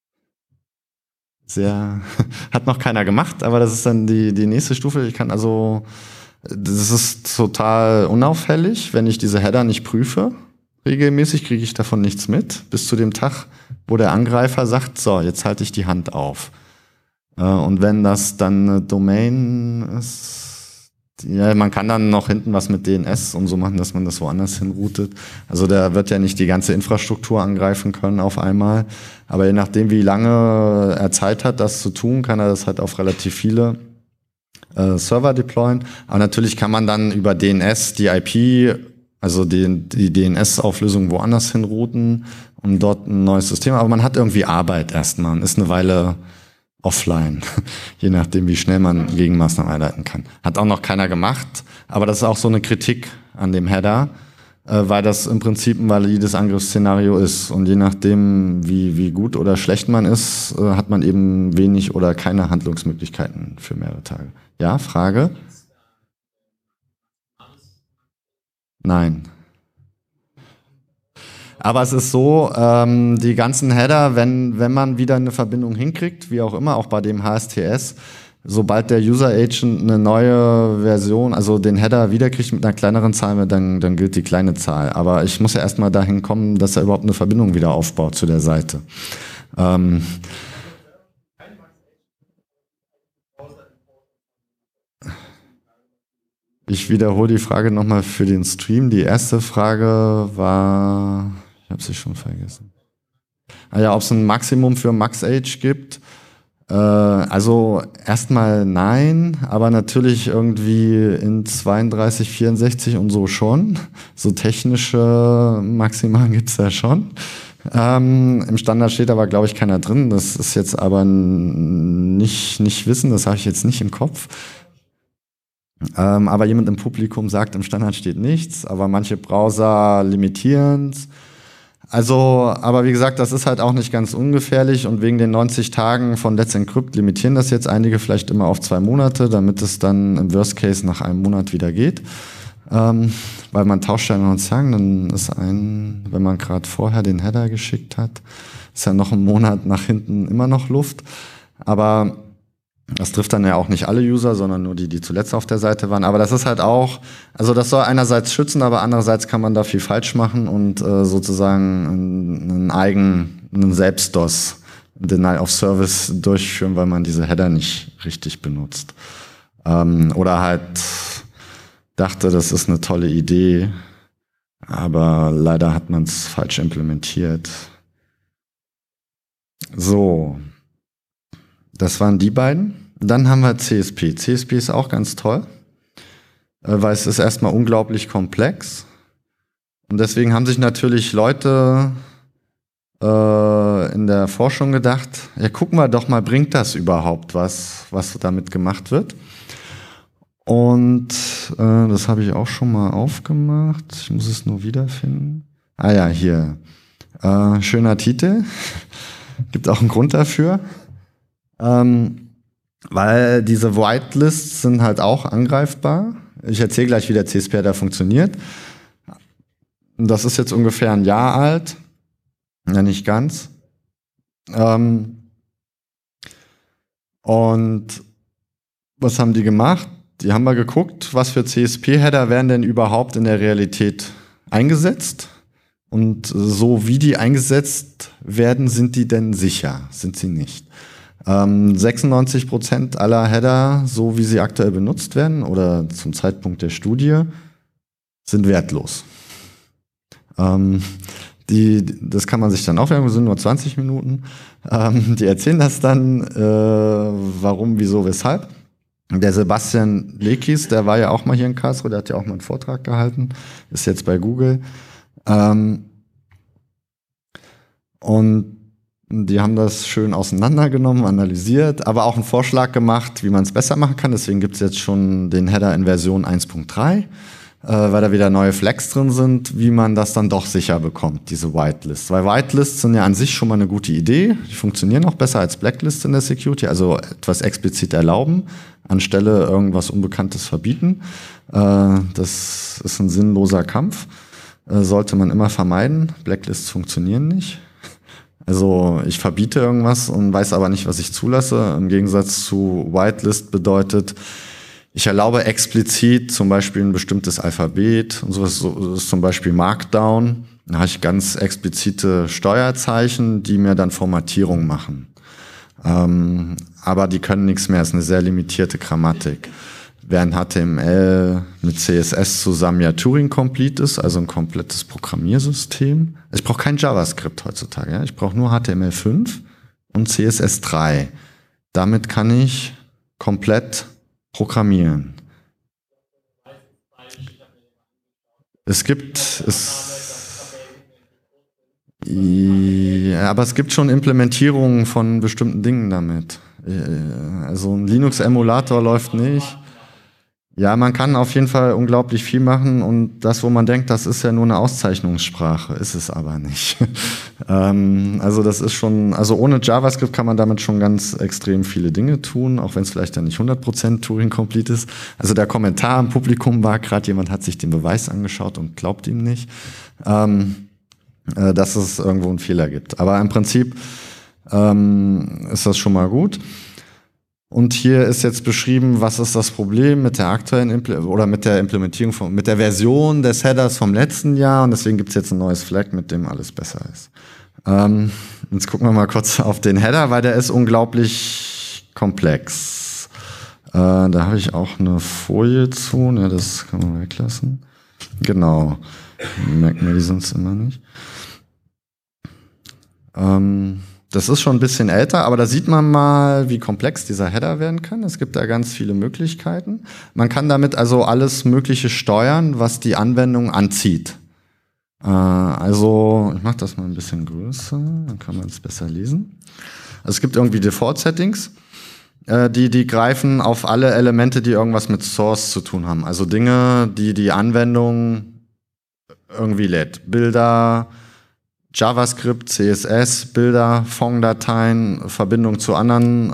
Sehr, hat noch keiner gemacht, aber das ist dann die, die nächste Stufe. Ich kann also, das ist total unauffällig, wenn ich diese Header nicht prüfe. Regelmäßig kriege ich davon nichts mit, bis zu dem Tag, wo der Angreifer sagt, so, jetzt halte ich die Hand auf. Und wenn das dann eine Domain ist, ja, man kann dann noch hinten was mit D N S und so machen, dass man das woanders hinroutet. Also der wird ja nicht die ganze Infrastruktur angreifen können auf einmal. Aber je nachdem, wie lange er Zeit hat, das zu tun, kann er das halt auf relativ viele äh, Server deployen. Aber natürlich kann man dann über D N S die I P, also die, die D N S-Auflösung woanders hinrouten und dort ein neues System. Aber man hat irgendwie Arbeit erstmal und ist eine Weile offline, je nachdem, wie schnell man Gegenmaßnahmen einleiten kann. Hat auch noch keiner gemacht, aber das ist auch so eine Kritik an dem Header, äh, weil das im Prinzip ein valides Angriffsszenario ist. Und je nachdem, wie, wie gut oder schlecht man ist, äh, hat man eben wenig oder keine Handlungsmöglichkeiten für mehrere Tage. Ja, Frage? Nein. Aber es ist so, ähm, die ganzen Header, wenn, wenn man wieder eine Verbindung hinkriegt, wie auch immer, auch bei dem H S T S, sobald der User Agent eine neue Version, also den Header wiederkriegt mit einer kleineren Zahl, dann, dann gilt die kleine Zahl. Aber ich muss ja erstmal dahin kommen, dass er überhaupt eine Verbindung wieder aufbaut zu der Seite. Ähm, ich wiederhole die Frage nochmal für den Stream. Die erste Frage war, ich habe sie schon vergessen. Naja, ob es ein Maximum für Max-Age gibt? Äh, also erstmal nein, aber natürlich irgendwie in zweiunddreißig, vierundsechzig und so schon. So technische Maximalen gibt's da schon. Ähm, Im Standard steht aber, glaube ich, keiner drin. Das ist jetzt aber nicht, nicht wissen, das habe ich jetzt nicht im Kopf. Ähm, aber jemand im Publikum sagt, im Standard steht nichts, aber manche Browser limitieren es. Also, aber wie gesagt, das ist halt auch nicht ganz ungefährlich und wegen den neunzig Tagen von Let's Encrypt limitieren das jetzt einige vielleicht immer auf zwei Monate, damit es dann im Worst Case nach einem Monat wieder geht. Ähm, weil man tauscht ja noch sagen, dann ist ein, wenn man gerade vorher den Header geschickt hat, ist ja noch ein Monat nach hinten immer noch Luft. Aber das trifft dann ja auch nicht alle User, sondern nur die, die zuletzt auf der Seite waren. Aber das ist halt auch, also das soll einerseits schützen, aber andererseits kann man da viel falsch machen und äh, sozusagen einen eigen, einen Selbstdos, Denial of Service durchführen, weil man diese Header nicht richtig benutzt. Ähm, oder halt dachte, das ist eine tolle Idee, aber leider hat man es falsch implementiert. So, das waren die beiden. Dann haben wir C S P. C S P ist auch ganz toll, weil es ist erstmal unglaublich komplex. Und deswegen haben sich natürlich Leute äh, in der Forschung gedacht, ja, gucken wir doch mal, bringt das überhaupt was, was damit gemacht wird? Und äh, das habe ich auch schon mal aufgemacht. Ich muss es nur wiederfinden. Ah ja, hier. Äh, schöner Titel. Gibt auch einen Grund dafür. Ähm, weil diese Whitelists sind halt auch angreifbar. Ich erzähle gleich, wie der C S P da funktioniert. Das ist jetzt ungefähr ein Jahr alt. Ja, nicht ganz. Ähm, und was haben die gemacht? Die haben mal geguckt, was für C S P-Header werden denn überhaupt in der Realität eingesetzt. Und so wie die eingesetzt werden, sind die denn sicher? Sind sie nicht? Ähm, sechsundneunzig Prozent aller Header, so wie sie aktuell benutzt werden oder zum Zeitpunkt der Studie, sind wertlos. Ähm, die, das kann man sich dann aufwärmen, sind nur zwanzig Minuten. Ähm, die erzählen das dann, äh, warum, wieso, weshalb. Der Sebastian Lekis, der war ja auch mal hier in Karlsruhe, der hat ja auch mal einen Vortrag gehalten, ist jetzt bei Google. Ähm, und die haben das schön auseinandergenommen, analysiert, aber auch einen Vorschlag gemacht, wie man es besser machen kann. Deswegen gibt es jetzt schon den Header in Version eins Punkt drei, äh, weil da wieder neue Flags drin sind, wie man das dann doch sicher bekommt, diese Whitelists. Weil Whitelists sind ja an sich schon mal eine gute Idee. Die funktionieren auch besser als Blacklists in der Security, also etwas explizit erlauben, anstelle irgendwas Unbekanntes verbieten. Äh, das ist ein sinnloser Kampf. Äh, sollte man immer vermeiden. Blacklists funktionieren nicht. Also ich verbiete irgendwas und weiß aber nicht, was ich zulasse. Im Gegensatz zu Whitelist bedeutet, ich erlaube explizit zum Beispiel ein bestimmtes Alphabet und sowas, so ist zum Beispiel Markdown. Da habe ich ganz explizite Steuerzeichen, die mir dann Formatierung machen. Ähm, aber die können nichts mehr, es ist eine sehr limitierte Grammatik. Während H T M L mit C S S zusammen ja Turing-Complete ist, also ein komplettes Programmiersystem. Ich brauche kein JavaScript heutzutage. Ja? Ich brauche nur H T M L fünf und C S S drei. Damit kann ich komplett programmieren. Es gibt... Es, ja, aber es gibt schon Implementierungen von bestimmten Dingen damit. Also ein Linux-Emulator läuft nicht. Ja, man kann auf jeden Fall unglaublich viel machen und das, wo man denkt, das ist ja nur eine Auszeichnungssprache, ist es aber nicht. ähm, also das ist schon, also ohne JavaScript kann man damit schon ganz extrem viele Dinge tun, auch wenn es vielleicht dann nicht hundert Prozent Turing-Complete ist. Also der Kommentar im Publikum war gerade, jemand hat sich den Beweis angeschaut und glaubt ihm nicht, ähm, äh, dass es irgendwo einen Fehler gibt. Aber im Prinzip ähm, ist das schon mal gut. Und hier ist jetzt beschrieben, was ist das Problem mit der aktuellen Impl- oder mit der Implementierung von, mit der Version des Headers vom letzten Jahr. Und deswegen gibt es jetzt ein neues Flag, mit dem alles besser ist. Ähm, jetzt gucken wir mal kurz auf den Header, weil der ist unglaublich komplex. Äh, da habe ich auch eine Folie zu. Ne, das kann man weglassen. Genau. Merken wir die sonst immer nicht. Ähm, das ist schon ein bisschen älter, aber da sieht man mal, wie komplex dieser Header werden kann. Es gibt da ganz viele Möglichkeiten. Man kann damit also alles Mögliche steuern, was die Anwendung anzieht. Äh, also, ich mache das mal ein bisschen größer, dann kann man es besser lesen. Also es gibt irgendwie Default-Settings, äh, die, die greifen auf alle Elemente, die irgendwas mit Source zu tun haben. Also Dinge, die die Anwendung irgendwie lädt. Bilder, JavaScript, C S S, Bilder, Fong-Dateien, Verbindung zu anderen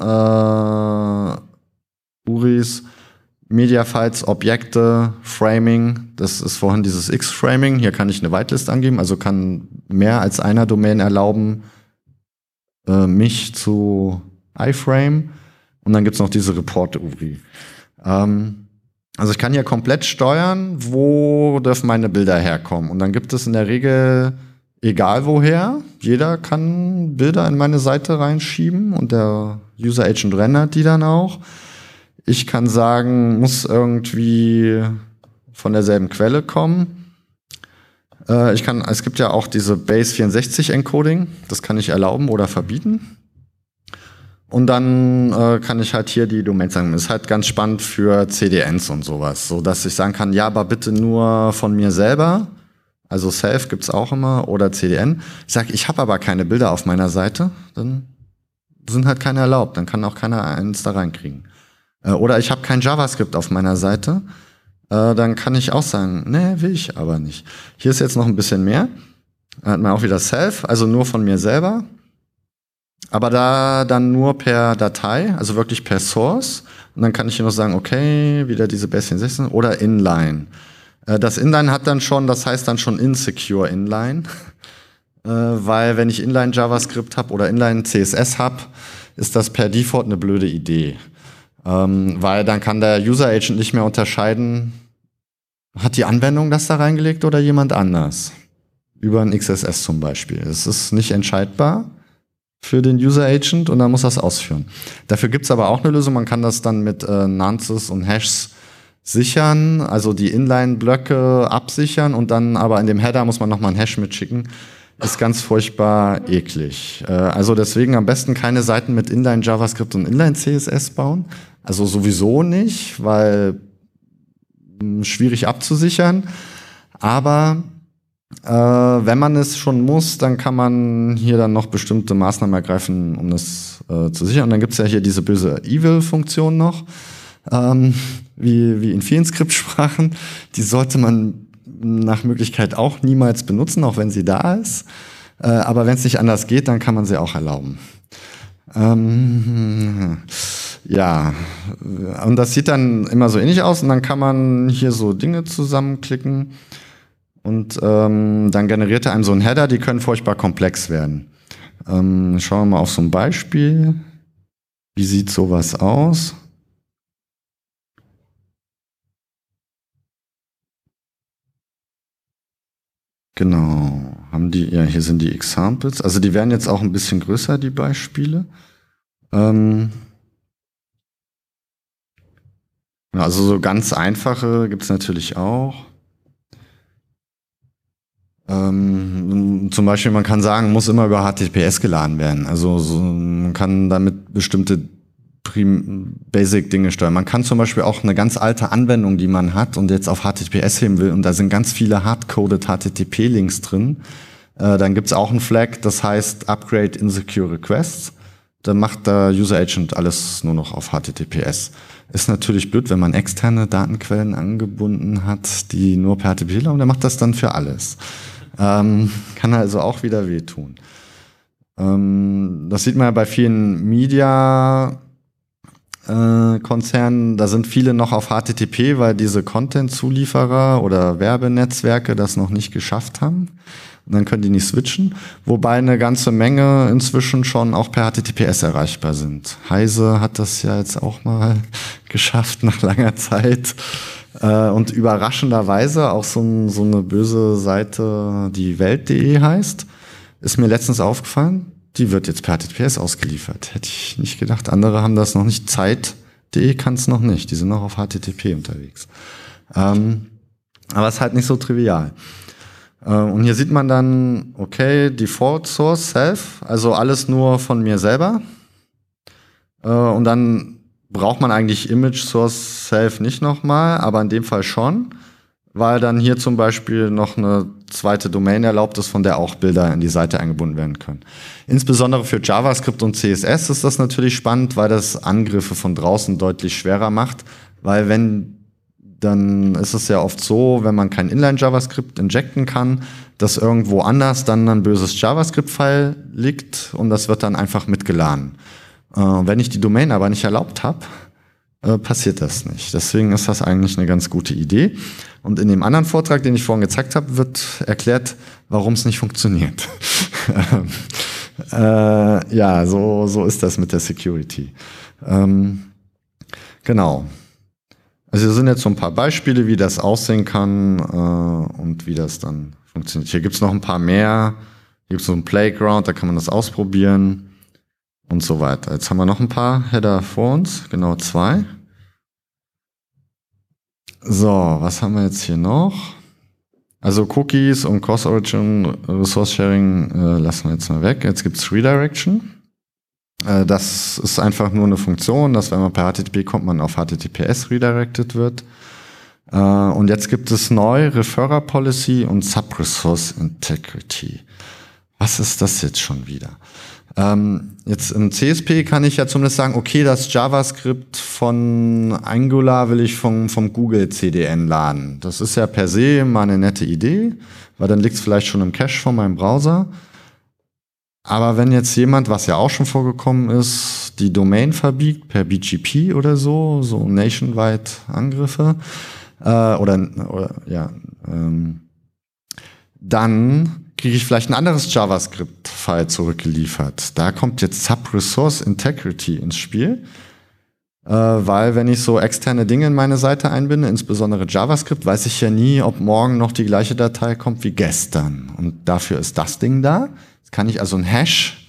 äh, U R Is, Media-Files, Objekte, Framing. Das ist vorhin dieses X-Framing. Hier kann ich eine Whitelist angeben, also kann mehr als einer Domain erlauben, äh, mich zu iframe. Und dann gibt's noch diese Report-U R I. Ähm, Also ich kann hier komplett steuern, wo dürfen meine Bilder herkommen. Und dann gibt es in der Regel, egal woher, jeder kann Bilder in meine Seite reinschieben und der User Agent rendert die dann auch. Ich kann sagen, muss irgendwie von derselben Quelle kommen. Äh, ich kann, es gibt ja auch diese Base vierundsechzig Encoding, das kann ich erlauben oder verbieten. Und dann äh, kann ich halt hier die Domains sagen. Das ist halt ganz spannend für C D Ns und sowas, so dass ich sagen kann, ja, aber bitte nur von mir selber. Also Self gibt's auch immer oder C D N. Ich sage, ich habe aber keine Bilder auf meiner Seite, dann sind halt keine erlaubt, dann kann auch keiner eins da reinkriegen. Äh, oder ich habe kein JavaScript auf meiner Seite, äh, dann kann ich auch sagen, nee, will ich aber nicht. Hier ist jetzt noch ein bisschen mehr. Dann hat man auch wieder Self, also nur von mir selber. Aber da dann nur per Datei, also wirklich per Source. Und dann kann ich hier noch sagen, okay, wieder diese Base vierundsechzig oder Inline. Das Inline hat dann schon, das heißt dann schon Insecure Inline. Weil wenn ich Inline JavaScript habe oder Inline C S S habe, ist das per Default eine blöde Idee. Weil dann kann der User Agent nicht mehr unterscheiden, hat die Anwendung das da reingelegt oder jemand anders. Über ein X S S zum Beispiel. Es ist nicht entscheidbar für den User Agent und dann muss das ausführen. Dafür gibt's aber auch eine Lösung, man kann das dann mit äh, Nonces und Hashs sichern, also die Inline-Blöcke absichern und dann aber in dem Header muss man nochmal einen Hash mitschicken. Ist ganz furchtbar eklig. Äh, also deswegen am besten keine Seiten mit Inline-JavaScript und Inline-C S S bauen. Also sowieso nicht, weil mh, schwierig abzusichern. Aber Äh, wenn man es schon muss, dann kann man hier dann noch bestimmte Maßnahmen ergreifen, um das äh, zu sichern. Und dann gibt's ja hier diese böse Evil-Funktion noch, ähm, wie, wie in vielen Skriptsprachen. Die sollte man nach Möglichkeit auch niemals benutzen, auch wenn sie da ist. Äh, aber wenn es nicht anders geht, dann kann man sie auch erlauben. Ähm, ja, und das sieht dann immer so ähnlich aus. Und dann kann man hier so Dinge zusammenklicken. Und ähm, dann generiert er einem so einen Header, die können furchtbar komplex werden. Ähm, schauen wir mal auf so ein Beispiel. Wie sieht sowas aus? Genau, haben die, ja, hier sind die Examples. Also die werden jetzt auch ein bisschen größer, die Beispiele. Ähm, also so ganz einfache gibt's natürlich auch. Ähm, zum Beispiel, man kann sagen, muss immer über H T T P S geladen werden. Also so, man kann damit bestimmte Basic-Dinge steuern. Man kann zum Beispiel auch eine ganz alte Anwendung, die man hat und jetzt auf H T T P S heben will, und da sind ganz viele hardcoded H T T P-Links drin. Äh, dann gibt's auch ein Flag, das heißt Upgrade Insecure Requests. Dann macht der User Agent alles nur noch auf H T T P S. Ist natürlich blöd, wenn man externe Datenquellen angebunden hat, die nur per H T T P laufen, der macht das dann für alles. Ähm, kann also auch wieder wehtun. Ähm, das sieht man ja bei vielen Media äh, Konzernen, da sind viele noch auf H T T P, weil diese Content-Zulieferer oder Werbenetzwerke das noch nicht geschafft haben. Und dann können die nicht switchen, wobei eine ganze Menge inzwischen schon auch per H T T P S erreichbar sind. Heise hat das ja jetzt auch mal geschafft nach langer Zeit. Und überraschenderweise auch so, ein, so eine böse Seite, die Welt punkt de heißt, ist mir letztens aufgefallen, die wird jetzt per H T T P S ausgeliefert. Hätte ich nicht gedacht. Andere haben das noch nicht. Zeit punkt de kann es noch nicht. Die sind noch auf H T T P unterwegs. Ähm, aber es ist halt nicht so trivial. Und hier sieht man dann, okay, Default Source Self, also alles nur von mir selber. Und dann braucht man eigentlich Image Source Self nicht nochmal, aber in dem Fall schon, weil dann hier zum Beispiel noch eine zweite Domain erlaubt ist, von der auch Bilder in die Seite eingebunden werden können. Insbesondere für JavaScript und C S S ist das natürlich spannend, weil das Angriffe von draußen deutlich schwerer macht, weil wenn dann ist es ja oft so, wenn man kein Inline-JavaScript injecten kann, dass irgendwo anders dann ein böses JavaScript-File liegt und das wird dann einfach mitgeladen. Äh, wenn ich die Domain aber nicht erlaubt habe, äh, passiert das nicht. Deswegen ist das eigentlich eine ganz gute Idee. Und in dem anderen Vortrag, den ich vorhin gezeigt habe, wird erklärt, warum es nicht funktioniert. äh, ja, so, so ist das mit der Security. Ähm, genau. Also hier sind jetzt so ein paar Beispiele, wie das aussehen kann äh, und wie das dann funktioniert. Hier gibt es noch ein paar mehr. Hier gibt es so ein Playground, da kann man das ausprobieren und so weiter. Jetzt haben wir noch ein paar Header vor uns, genau zwei. So, was haben wir jetzt hier noch? Also Cookies und Cross-Origin Resource Sharing äh, lassen wir jetzt mal weg. Jetzt gibt es Redirection. Das ist einfach nur eine Funktion, dass wenn man per H T T P kommt, man auf H T T P S redirected wird. Und jetzt gibt es neu Referrer Policy und Subresource Integrity. Was ist das jetzt schon wieder? Jetzt im C S P kann ich ja zumindest sagen, okay, das JavaScript von Angular will ich vom, vom Google C D N laden. Das ist ja per se mal eine nette Idee, weil dann liegt es vielleicht schon im Cache von meinem Browser. Aber wenn jetzt jemand, was ja auch schon vorgekommen ist, die Domain verbiegt per B G P oder so, so nationwide Angriffe, äh, oder, oder ja, ähm, dann kriege ich vielleicht ein anderes JavaScript-File zurückgeliefert. Da kommt jetzt Subresource Integrity ins Spiel, äh, weil wenn ich so externe Dinge in meine Seite einbinde, insbesondere JavaScript, weiß ich ja nie, ob morgen noch die gleiche Datei kommt wie gestern. Und dafür ist das Ding da. Jetzt kann ich also einen Hash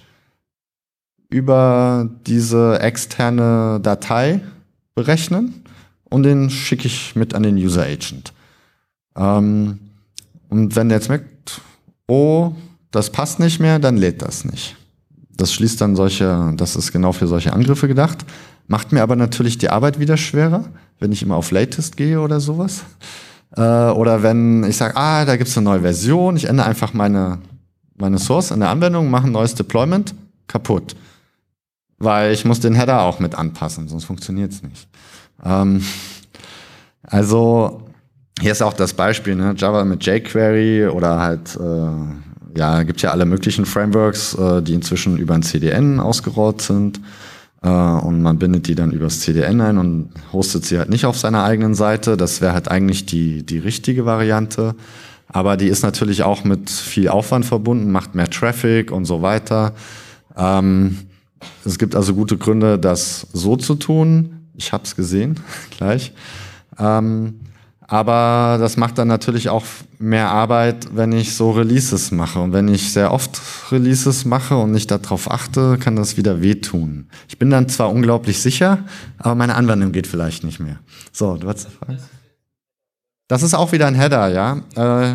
über diese externe Datei berechnen und den schicke ich mit an den User Agent. Ähm, und wenn der jetzt merkt, oh, das passt nicht mehr, dann lädt das nicht. Das schließt dann solche, das ist genau für solche Angriffe gedacht, macht mir aber natürlich die Arbeit wieder schwerer, wenn ich immer auf Latest gehe oder sowas. Äh, oder wenn ich sage, ah, da gibt's eine neue Version, ich ändere einfach meine meine Source in der Anwendung, mache ein neues Deployment, kaputt. Weil ich muss den Header auch mit anpassen, sonst funktioniert es nicht. Ähm, also hier ist auch das Beispiel, ne? Java mit jQuery oder halt, äh, ja, gibt ja alle möglichen Frameworks, äh, die inzwischen über ein C D N ausgerollt sind. Äh, und man bindet die dann übers C D N ein und hostet sie halt nicht auf seiner eigenen Seite. Das wäre halt eigentlich die, die richtige Variante. Aber die ist natürlich auch mit viel Aufwand verbunden, macht mehr Traffic und so weiter. Ähm, es gibt also gute Gründe, das so zu tun. Ich habe es gesehen, gleich. Ähm, aber das macht dann natürlich auch mehr Arbeit, wenn ich so Releases mache. Und wenn ich sehr oft Releases mache und nicht darauf achte, kann das wieder wehtun. Ich bin dann zwar unglaublich sicher, aber meine Anwendung geht vielleicht nicht mehr. So, du hast eine Frage? Das ist auch wieder ein Header, ja. Äh,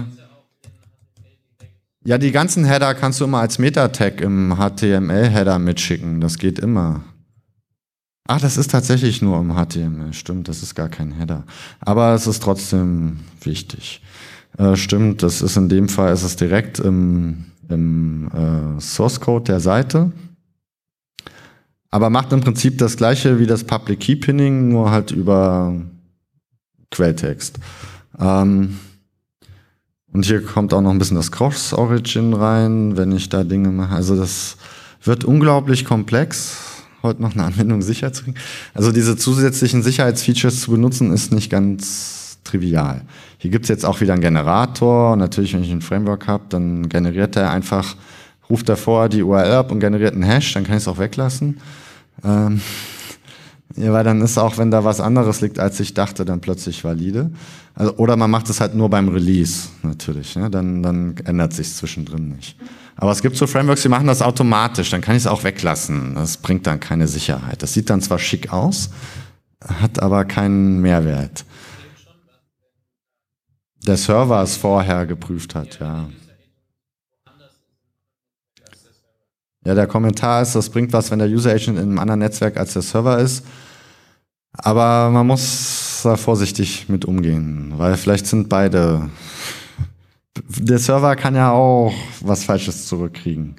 ja, die ganzen Header kannst du immer als Meta-Tag im H T M L-Header mitschicken. Das geht immer. Ach, das ist tatsächlich nur im H T M L. Stimmt, das ist gar kein Header. Aber es ist trotzdem wichtig. Äh, stimmt, das ist in dem Fall, ist es direkt im, im äh, Source-Code der Seite. Aber macht im Prinzip das gleiche wie das Public Key Pinning, nur halt über Quelltext. Ähm, und hier kommt auch noch ein bisschen das Cross-Origin rein, wenn ich da Dinge mache. Also das wird unglaublich komplex, heute noch eine Anwendung sicher zu kriegen. Also diese zusätzlichen Sicherheitsfeatures zu benutzen, ist nicht ganz trivial. Hier gibt's jetzt auch wieder einen Generator. Und natürlich, wenn ich ein Framework habe, dann generiert er einfach, ruft er vorher die U R L ab und generiert einen Hash, dann kann ich es auch weglassen. Ähm, Ja, weil dann ist auch, wenn da was anderes liegt, als ich dachte, dann plötzlich valide. Also, oder man macht es halt nur beim Release, natürlich. Ne? Dann, dann ändert sich zwischendrin nicht. Aber es gibt so Frameworks, die machen das automatisch. Dann kann ich es auch weglassen. Das bringt dann keine Sicherheit. Das sieht dann zwar schick aus, hat aber keinen Mehrwert. der Server es vorher geprüft hat, ja. Ja, der Kommentar ist, das bringt was, wenn der User Agent in einem anderen Netzwerk als der Server ist. Aber man muss da vorsichtig mit umgehen, weil vielleicht sind beide. Der Server kann ja auch was Falsches zurückkriegen.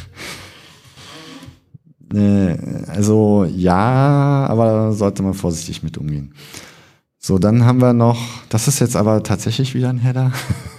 Also ja, aber sollte man vorsichtig mit umgehen. So, dann haben wir noch, das ist jetzt aber tatsächlich wieder ein Header.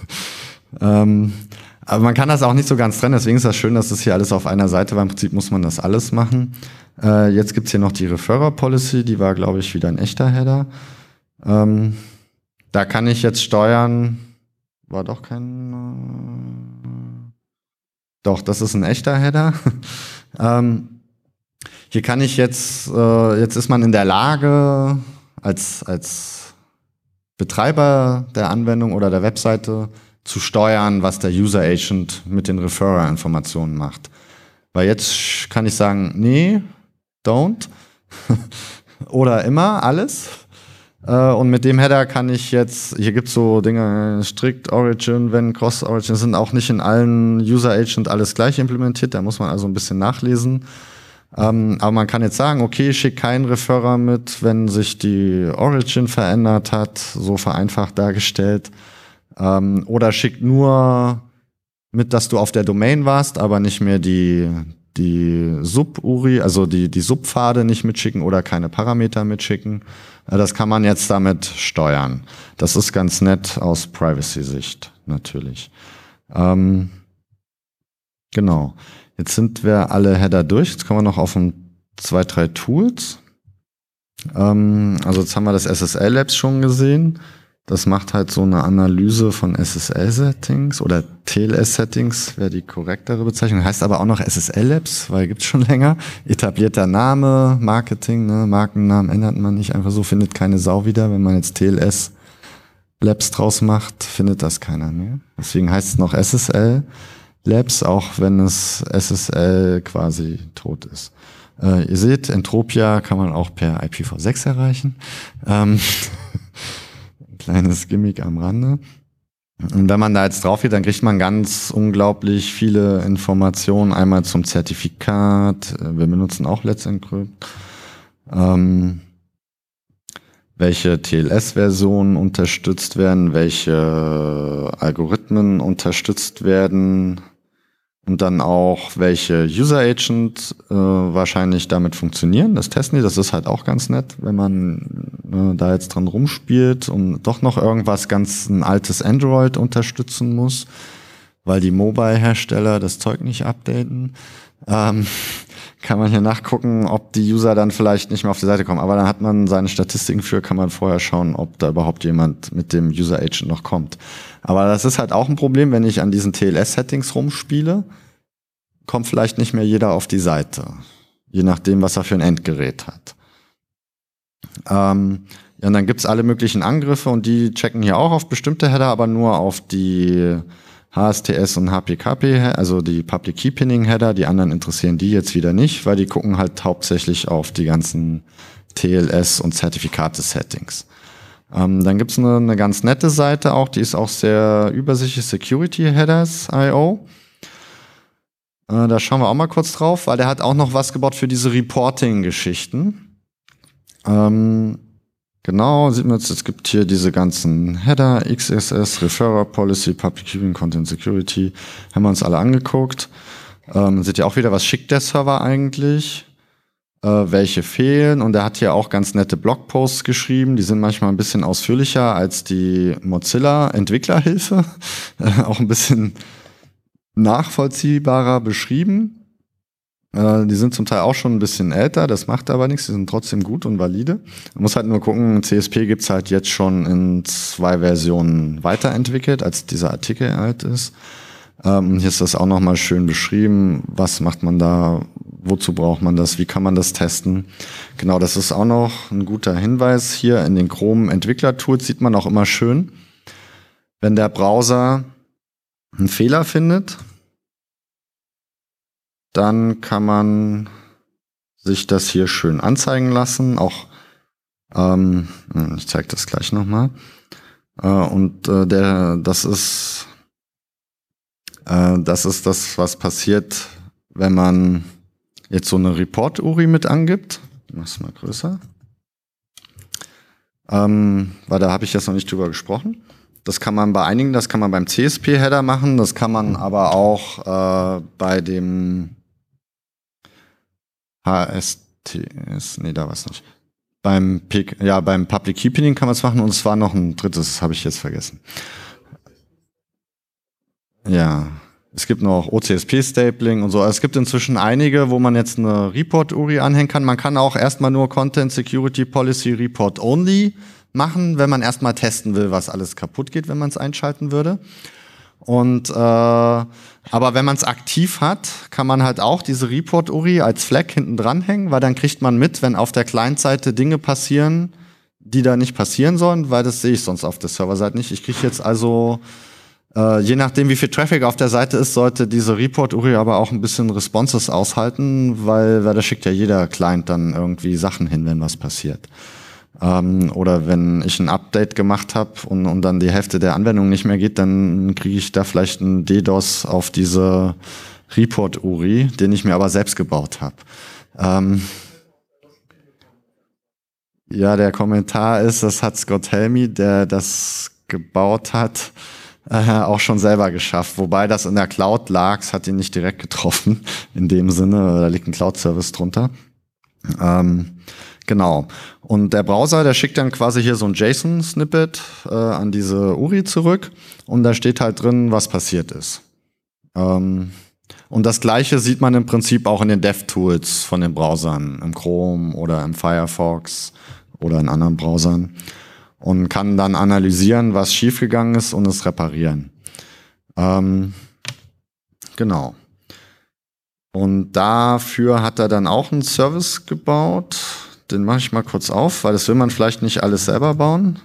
ähm, aber man kann das auch nicht so ganz trennen, deswegen ist das schön, dass das hier alles auf einer Seite war. Im Prinzip muss man das alles machen. Äh, jetzt gibt's hier noch die Referrer Policy, die war, glaube ich, wieder ein echter Header. Ähm, da kann ich jetzt steuern, war doch kein, äh, doch, das ist ein echter Header. ähm, hier kann ich jetzt, äh, jetzt ist man in der Lage, als, als Betreiber der Anwendung oder der Webseite zu steuern, was der User Agent mit den Referrer-Informationen macht. Weil jetzt kann ich sagen, nee, don't. Oder immer, alles. Und mit dem Header kann ich jetzt, hier gibt's so Dinge, strict Origin, wenn Cross Origin, sind auch nicht in allen User Agent alles gleich implementiert, da muss man also ein bisschen nachlesen. Ähm, aber man kann jetzt sagen, okay, schick keinen Referrer mit, wenn sich die Origin verändert hat, so vereinfacht dargestellt. Ähm, oder schick nur mit, dass du auf der Domain warst, aber nicht mehr die, die Sub-U R I, also die, die Subpfade nicht mitschicken oder keine Parameter mitschicken. Äh, das kann man jetzt damit steuern. Das ist ganz nett aus Privacy-Sicht, natürlich. Ähm, genau. Jetzt sind wir alle Header durch. Jetzt kommen wir noch auf ein, zwei, drei Tools. Ähm, also jetzt haben wir das S S L Labs schon gesehen. Das macht halt so eine Analyse von S S L-Settings oder T L S-Settings, wäre die korrektere Bezeichnung. Heißt aber auch noch S S L Labs, weil gibt's schon länger. Etablierter Name, Marketing, ne? Markennamen ändert man nicht einfach so, findet keine Sau wieder. Wenn man jetzt T L S Labs draus macht, findet das keiner mehr. Deswegen heißt es noch S S L Labs, auch wenn es S S L quasi tot ist. Äh, ihr seht, Entropia kann man auch per I P v sechs erreichen. Ähm, kleines Gimmick am Rande. Und wenn man da jetzt drauf geht, dann kriegt man ganz unglaublich viele Informationen. Einmal zum Zertifikat, wir benutzen auch Let's Encrypt. Ähm, welche T L S-Versionen unterstützt werden, welche Algorithmen unterstützt werden und dann auch, welche User Agent äh, wahrscheinlich damit funktionieren. Das testen die, das ist halt auch ganz nett, wenn man äh, da jetzt dran rumspielt und doch noch irgendwas ganz ein altes Android unterstützen muss, weil die Mobile-Hersteller das Zeug nicht updaten. Ähm, kann man hier nachgucken, ob die User dann vielleicht nicht mehr auf die Seite kommen. Aber dann hat man seine Statistiken für, kann man vorher schauen, ob da überhaupt jemand mit dem User Agent noch kommt. Aber das ist halt auch ein Problem, wenn ich an diesen T L S-Settings rumspiele, kommt vielleicht nicht mehr jeder auf die Seite. Je nachdem, was er für ein Endgerät hat. Ähm, ja, und dann gibt's alle möglichen Angriffe und die checken hier auch auf bestimmte Header, aber nur auf die H S T S und H P K P, also die Public Key Pinning Header, die anderen interessieren die jetzt wieder nicht, weil die gucken halt hauptsächlich auf die ganzen T L S und Zertifikate-Settings. Ähm, dann gibt's eine, eine ganz nette Seite auch, die ist auch sehr übersichtlich, Security Headers punkt i o. Äh, da schauen wir auch mal kurz drauf, weil der hat auch noch was gebaut für diese Reporting-Geschichten. Ähm, Genau, sieht man jetzt, es gibt hier diese ganzen Header, X S S, Referrer Policy, Public Keeping, Content Security, haben wir uns alle angeguckt. Ähm, seht ihr auch wieder, was schickt der Server eigentlich, äh, welche fehlen, und er hat hier auch ganz nette Blogposts geschrieben, die sind manchmal ein bisschen ausführlicher als die Mozilla Entwicklerhilfe, äh, auch ein bisschen nachvollziehbarer beschrieben. Die sind zum Teil auch schon ein bisschen älter, das macht aber nichts, die sind trotzdem gut und valide. Man muss halt nur gucken, C S P gibt's halt jetzt schon in zwei Versionen weiterentwickelt, als dieser Artikel alt ist. Ähm, hier ist das auch nochmal schön beschrieben, was macht man da, wozu braucht man das, wie kann man das testen. Genau, das ist auch noch ein guter Hinweis. Hier in den Chrome Entwickler-Tools sieht man auch immer schön, wenn der Browser einen Fehler findet, dann kann man sich das hier schön anzeigen lassen. Auch, ähm, ich zeige das gleich nochmal. Äh, und äh, der, das ist, äh, das ist das, was passiert, wenn man jetzt so eine Report-U R I mit angibt. Ich mach's mal größer. Ähm, weil da habe ich jetzt noch nicht drüber gesprochen. Das kann man bei einigen, das kann man beim C S P-Header machen, das kann man aber auch äh, bei dem H S T S, nee, da war es nicht. Beim P K, ja, beim Public Key Pinning kann man es machen und es war noch ein drittes, habe ich jetzt vergessen. Ja, es gibt noch O C S P-Stapling und so. Also es gibt inzwischen einige, wo man jetzt eine Report-U R I anhängen kann. Man kann auch erstmal nur Content Security Policy Report Only machen, wenn man erstmal testen will, was alles kaputt geht, wenn man es einschalten würde. Und äh, aber wenn man es aktiv hat, kann man halt auch diese Report-U R I als Flag hinten dranhängen, weil dann kriegt man mit, wenn auf der Client-Seite Dinge passieren, die da nicht passieren sollen, weil das sehe ich sonst auf der Serverseite nicht. Ich kriege jetzt also Äh, je nachdem, wie viel Traffic auf der Seite ist, sollte diese Report-U R I aber auch ein bisschen Responses aushalten, weil, weil da schickt ja jeder Client dann irgendwie Sachen hin, wenn was passiert. Ähm, oder wenn ich ein Update gemacht habe und, und dann die Hälfte der Anwendung nicht mehr geht, dann kriege ich da vielleicht einen DDoS auf diese Report-U R I, den ich mir aber selbst gebaut habe. Ähm, ja, der Kommentar ist, das hat Scott Helmy, der das gebaut hat, Äh, auch schon selber geschafft, wobei das in der Cloud lag, es hat ihn nicht direkt getroffen, in dem Sinne, da liegt ein Cloud-Service drunter. Ähm, genau. Und der Browser, der schickt dann quasi hier so ein JSON-Snippet äh, an diese U R I zurück und da steht halt drin, was passiert ist. Ähm, und das Gleiche sieht man im Prinzip auch in den DevTools von den Browsern, im Chrome oder im Firefox oder in anderen Browsern. Und kann dann analysieren, was schiefgegangen ist und es reparieren. Ähm, genau. Und dafür hat er dann auch einen Service gebaut. Den mache ich mal kurz auf, weil das will man vielleicht nicht alles selber bauen.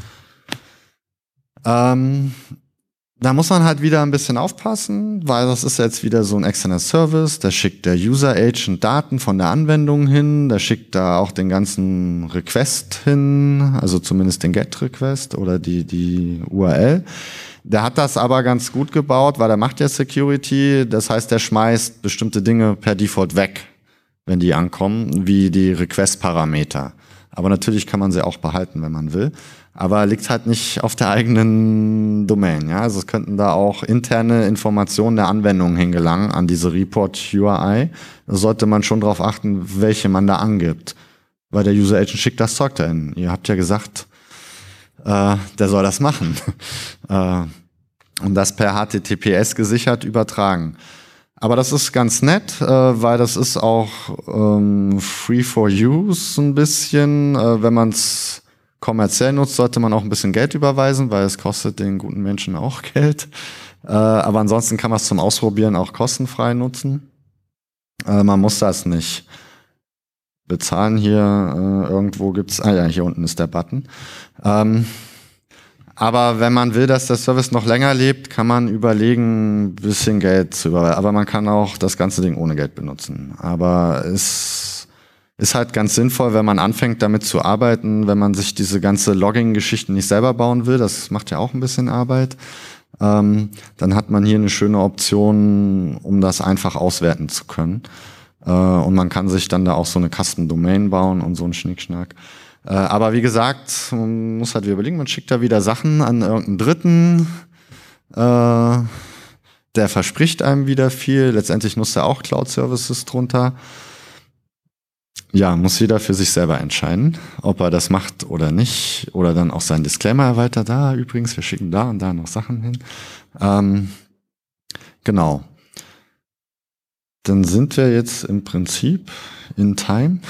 Ähm, da muss man halt wieder ein bisschen aufpassen, weil das ist jetzt wieder so ein externer Service. Da schickt der User Agent Daten von der Anwendung hin. Da schickt da auch den ganzen Request hin, also zumindest den Get-Request oder die, die U R L. Der hat das aber ganz gut gebaut, weil er macht ja Security. Das heißt, der schmeißt bestimmte Dinge per Default weg, wenn die ankommen, wie die Request-Parameter. Aber natürlich kann man sie auch behalten, wenn man will. Aber liegt halt nicht auf der eigenen Domain. Ja? Also es könnten da auch interne Informationen der Anwendung hingelangen an diese Report-U R I. Da sollte man schon darauf achten, welche man da angibt. Weil der User Agent schickt das Zeug dahin. Ihr habt ja gesagt, äh, der soll das machen. äh, und das per H T T P S gesichert übertragen. Aber das ist ganz nett, äh, weil das ist auch ähm, free for use ein bisschen. Äh, wenn man es kommerziell nutzt, sollte man auch ein bisschen Geld überweisen, weil es kostet den guten Menschen auch Geld. Äh, aber ansonsten kann man es zum Ausprobieren auch kostenfrei nutzen. Äh, man muss das nicht bezahlen. Hier äh, irgendwo gibt's, ah ja, hier unten ist der Button. Ähm, aber wenn man will, dass der Service noch länger lebt, kann man überlegen, ein bisschen Geld zu überweisen. Aber man kann auch das ganze Ding ohne Geld benutzen. Aber es ist halt ganz sinnvoll, wenn man anfängt damit zu arbeiten, wenn man sich diese ganze Logging-Geschichten nicht selber bauen will, das macht ja auch ein bisschen Arbeit, ähm, dann hat man hier eine schöne Option, um das einfach auswerten zu können. Äh, und man kann sich dann da auch so eine Custom-Domain bauen und so einen Schnickschnack. Äh, aber wie gesagt, man muss halt wieder überlegen, man schickt da wieder Sachen an irgendeinen Dritten, äh, der verspricht einem wieder viel, letztendlich nutzt er auch Cloud-Services drunter. Ja, muss jeder für sich selber entscheiden, ob er das macht oder nicht. Oder dann auch seinen Disclaimer erweitert. Da übrigens, wir schicken da und da noch Sachen hin. Ähm, genau. Dann sind wir jetzt im Prinzip in Time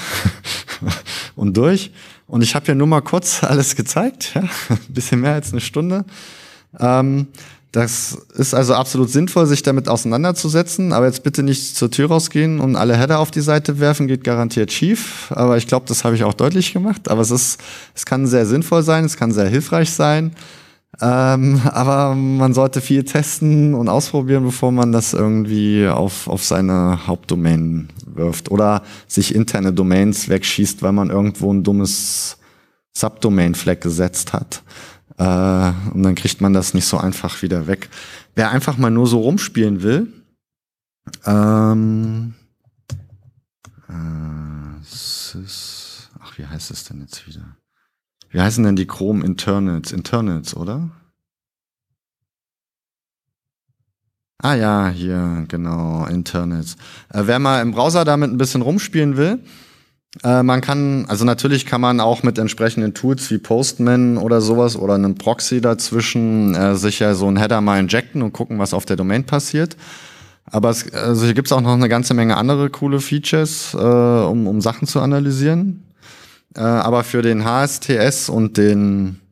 und durch. Und ich habe ja nur mal kurz alles gezeigt. Ja? Ein bisschen mehr als eine Stunde. Ähm, Das ist also absolut sinnvoll, sich damit auseinanderzusetzen, aber jetzt bitte nicht zur Tür rausgehen und alle Header auf die Seite werfen, geht garantiert schief. Aber ich glaube, das habe ich auch deutlich gemacht. Aber es ist, es kann sehr sinnvoll sein, es kann sehr hilfreich sein. Ähm, aber man sollte viel testen und ausprobieren, bevor man das irgendwie auf, auf seine Hauptdomain wirft oder sich interne Domains wegschießt, weil man irgendwo ein dummes Subdomain-Flag gesetzt hat. Äh, und dann kriegt man das nicht so einfach wieder weg. Wer einfach mal nur so rumspielen will, ähm, äh, sys, ach, wie heißt es denn jetzt wieder? Wie heißen denn die Chrome Internals? Internals, oder? Ah ja, hier, genau, Internals. Äh, wer mal im Browser damit ein bisschen rumspielen will, äh, man kann, also natürlich kann man auch mit entsprechenden Tools wie Postman oder sowas oder einem Proxy dazwischen äh, sicher so einen Header mal injecten und gucken, was auf der Domain passiert. Aber es, also hier gibt's auch noch eine ganze Menge andere coole Features, äh, um, um Sachen zu analysieren. Äh, aber für den H S T S und den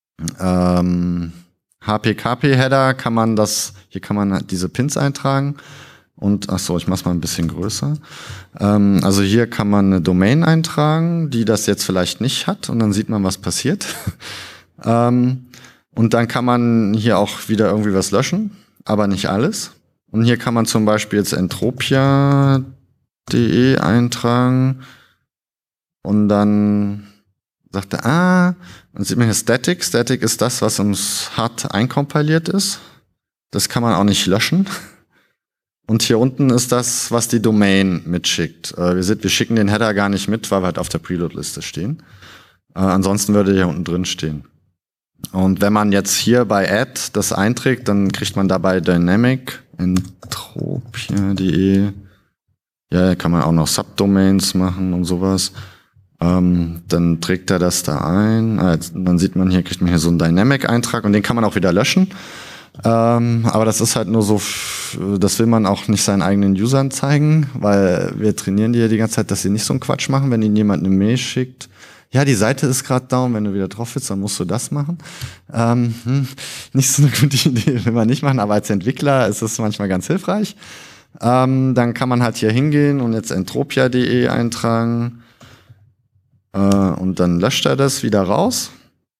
ähm, H P K P-Header kann man das, hier kann man diese Pins eintragen. Und, ach so, ich mach's mal ein bisschen größer. Ähm, also hier kann man eine Domain eintragen, die das jetzt vielleicht nicht hat. Und dann sieht man, was passiert. ähm, und dann kann man hier auch wieder irgendwie was löschen, aber nicht alles. Und hier kann man zum Beispiel jetzt entropia punkt de eintragen. Und dann sagt er, ah, dann sieht man hier Static. Static ist das, was ums H U D einkompiliert ist. Das kann man auch nicht löschen. Und hier unten ist das, was die Domain mitschickt. Äh, wir, sind, wir schicken den Header gar nicht mit, weil wir halt auf der Preload-Liste stehen. Äh, ansonsten würde hier unten drin stehen. Und wenn man jetzt hier bei Add das einträgt, dann kriegt man dabei Dynamic entropia punkt de. Ja, kann man auch noch Subdomains machen und sowas. Ähm, dann trägt er das da ein. Ah, jetzt, dann sieht man hier, kriegt man hier so einen Dynamic-Eintrag und den kann man auch wieder löschen. Ähm, aber das ist halt nur so, das will man auch nicht seinen eigenen Usern zeigen, weil wir trainieren die ja die ganze Zeit, dass sie nicht so einen Quatsch machen, wenn ihnen jemand eine Mail schickt. Ja, die Seite ist gerade down, wenn du wieder drauf willst, dann musst du das machen. Ähm, hm, nicht so eine gute Idee, will man nicht machen, aber als Entwickler ist es manchmal ganz hilfreich. Ähm, dann kann man halt hier hingehen und jetzt entropia punkt de eintragen äh, und dann löscht er das wieder raus.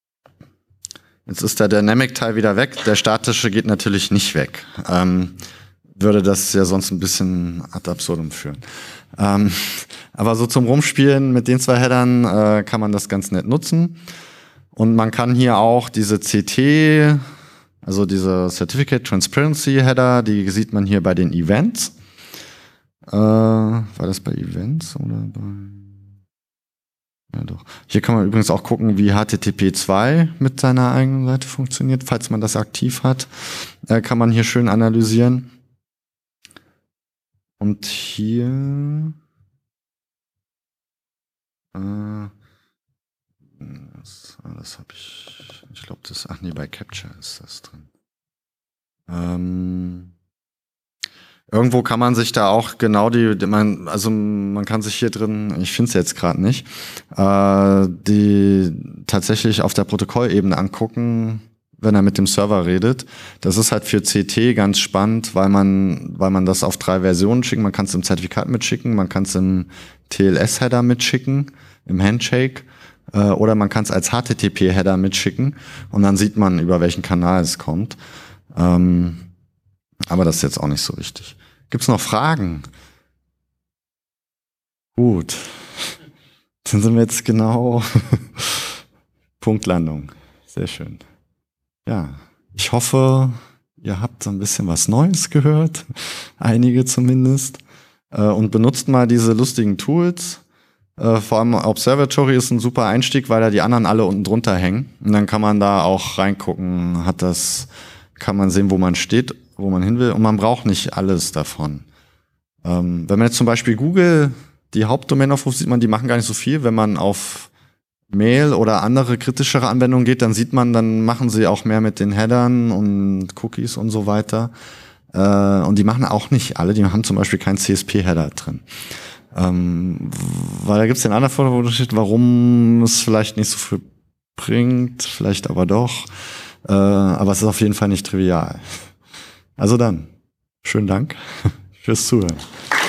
Jetzt ist der Dynamic-Teil wieder weg. Der statische geht natürlich nicht weg. Ähm, würde das ja sonst ein bisschen ad absurdum führen. Ähm, aber so zum Rumspielen mit den zwei Headern äh, kann man das ganz nett nutzen. Und man kann hier auch diese C T, also diese Certificate Transparency Header, die sieht man hier bei den Events. Äh, war das bei Events oder bei... Ja, doch. Hier kann man übrigens auch gucken, wie H T T P zwei mit seiner eigenen Seite funktioniert. Falls man das aktiv hat, äh, kann man hier schön analysieren. Und hier... Äh, das, das habe ich... Ich glaube, das... Ach nee, bei Capture ist das drin. Ähm... Irgendwo kann man sich da auch genau die, die man, also man kann sich hier drin, ich finde es jetzt gerade nicht, äh, die tatsächlich auf der Protokollebene angucken, wenn er mit dem Server redet. Das ist halt für C T ganz spannend, weil man, weil man das auf drei Versionen schicken. Man kann es im Zertifikat mitschicken, man kann es im T L S-Header mitschicken, im Handshake, äh, oder man kann es als H T T P-Header mitschicken und dann sieht man, über welchen Kanal es kommt. Ähm, aber das ist jetzt auch nicht so wichtig. Gibt's noch Fragen? Gut. Dann sind wir jetzt genau Punktlandung. Sehr schön. Ja, ich hoffe, ihr habt so ein bisschen was Neues gehört. Einige zumindest. Und benutzt mal diese lustigen Tools. Vor allem Observatory ist ein super Einstieg, weil da die anderen alle unten drunter hängen. Und dann kann man da auch reingucken, hat das, kann man sehen, wo man steht, wo man hin will. Und man braucht nicht alles davon. Ähm, wenn man jetzt zum Beispiel Google die Hauptdomain aufruft, sieht man, die machen gar nicht so viel. Wenn man auf Mail oder andere kritischere Anwendungen geht, dann sieht man, dann machen sie auch mehr mit den Headern und Cookies und so weiter. Äh, und die machen auch nicht alle. Die haben zum Beispiel keinen C S P-Header drin. Ähm, weil da gibt es den anderen Vorteil, wo steht, warum es vielleicht nicht so viel bringt, vielleicht aber doch. Äh, aber es ist auf jeden Fall nicht trivial. Also dann, schönen Dank fürs Zuhören.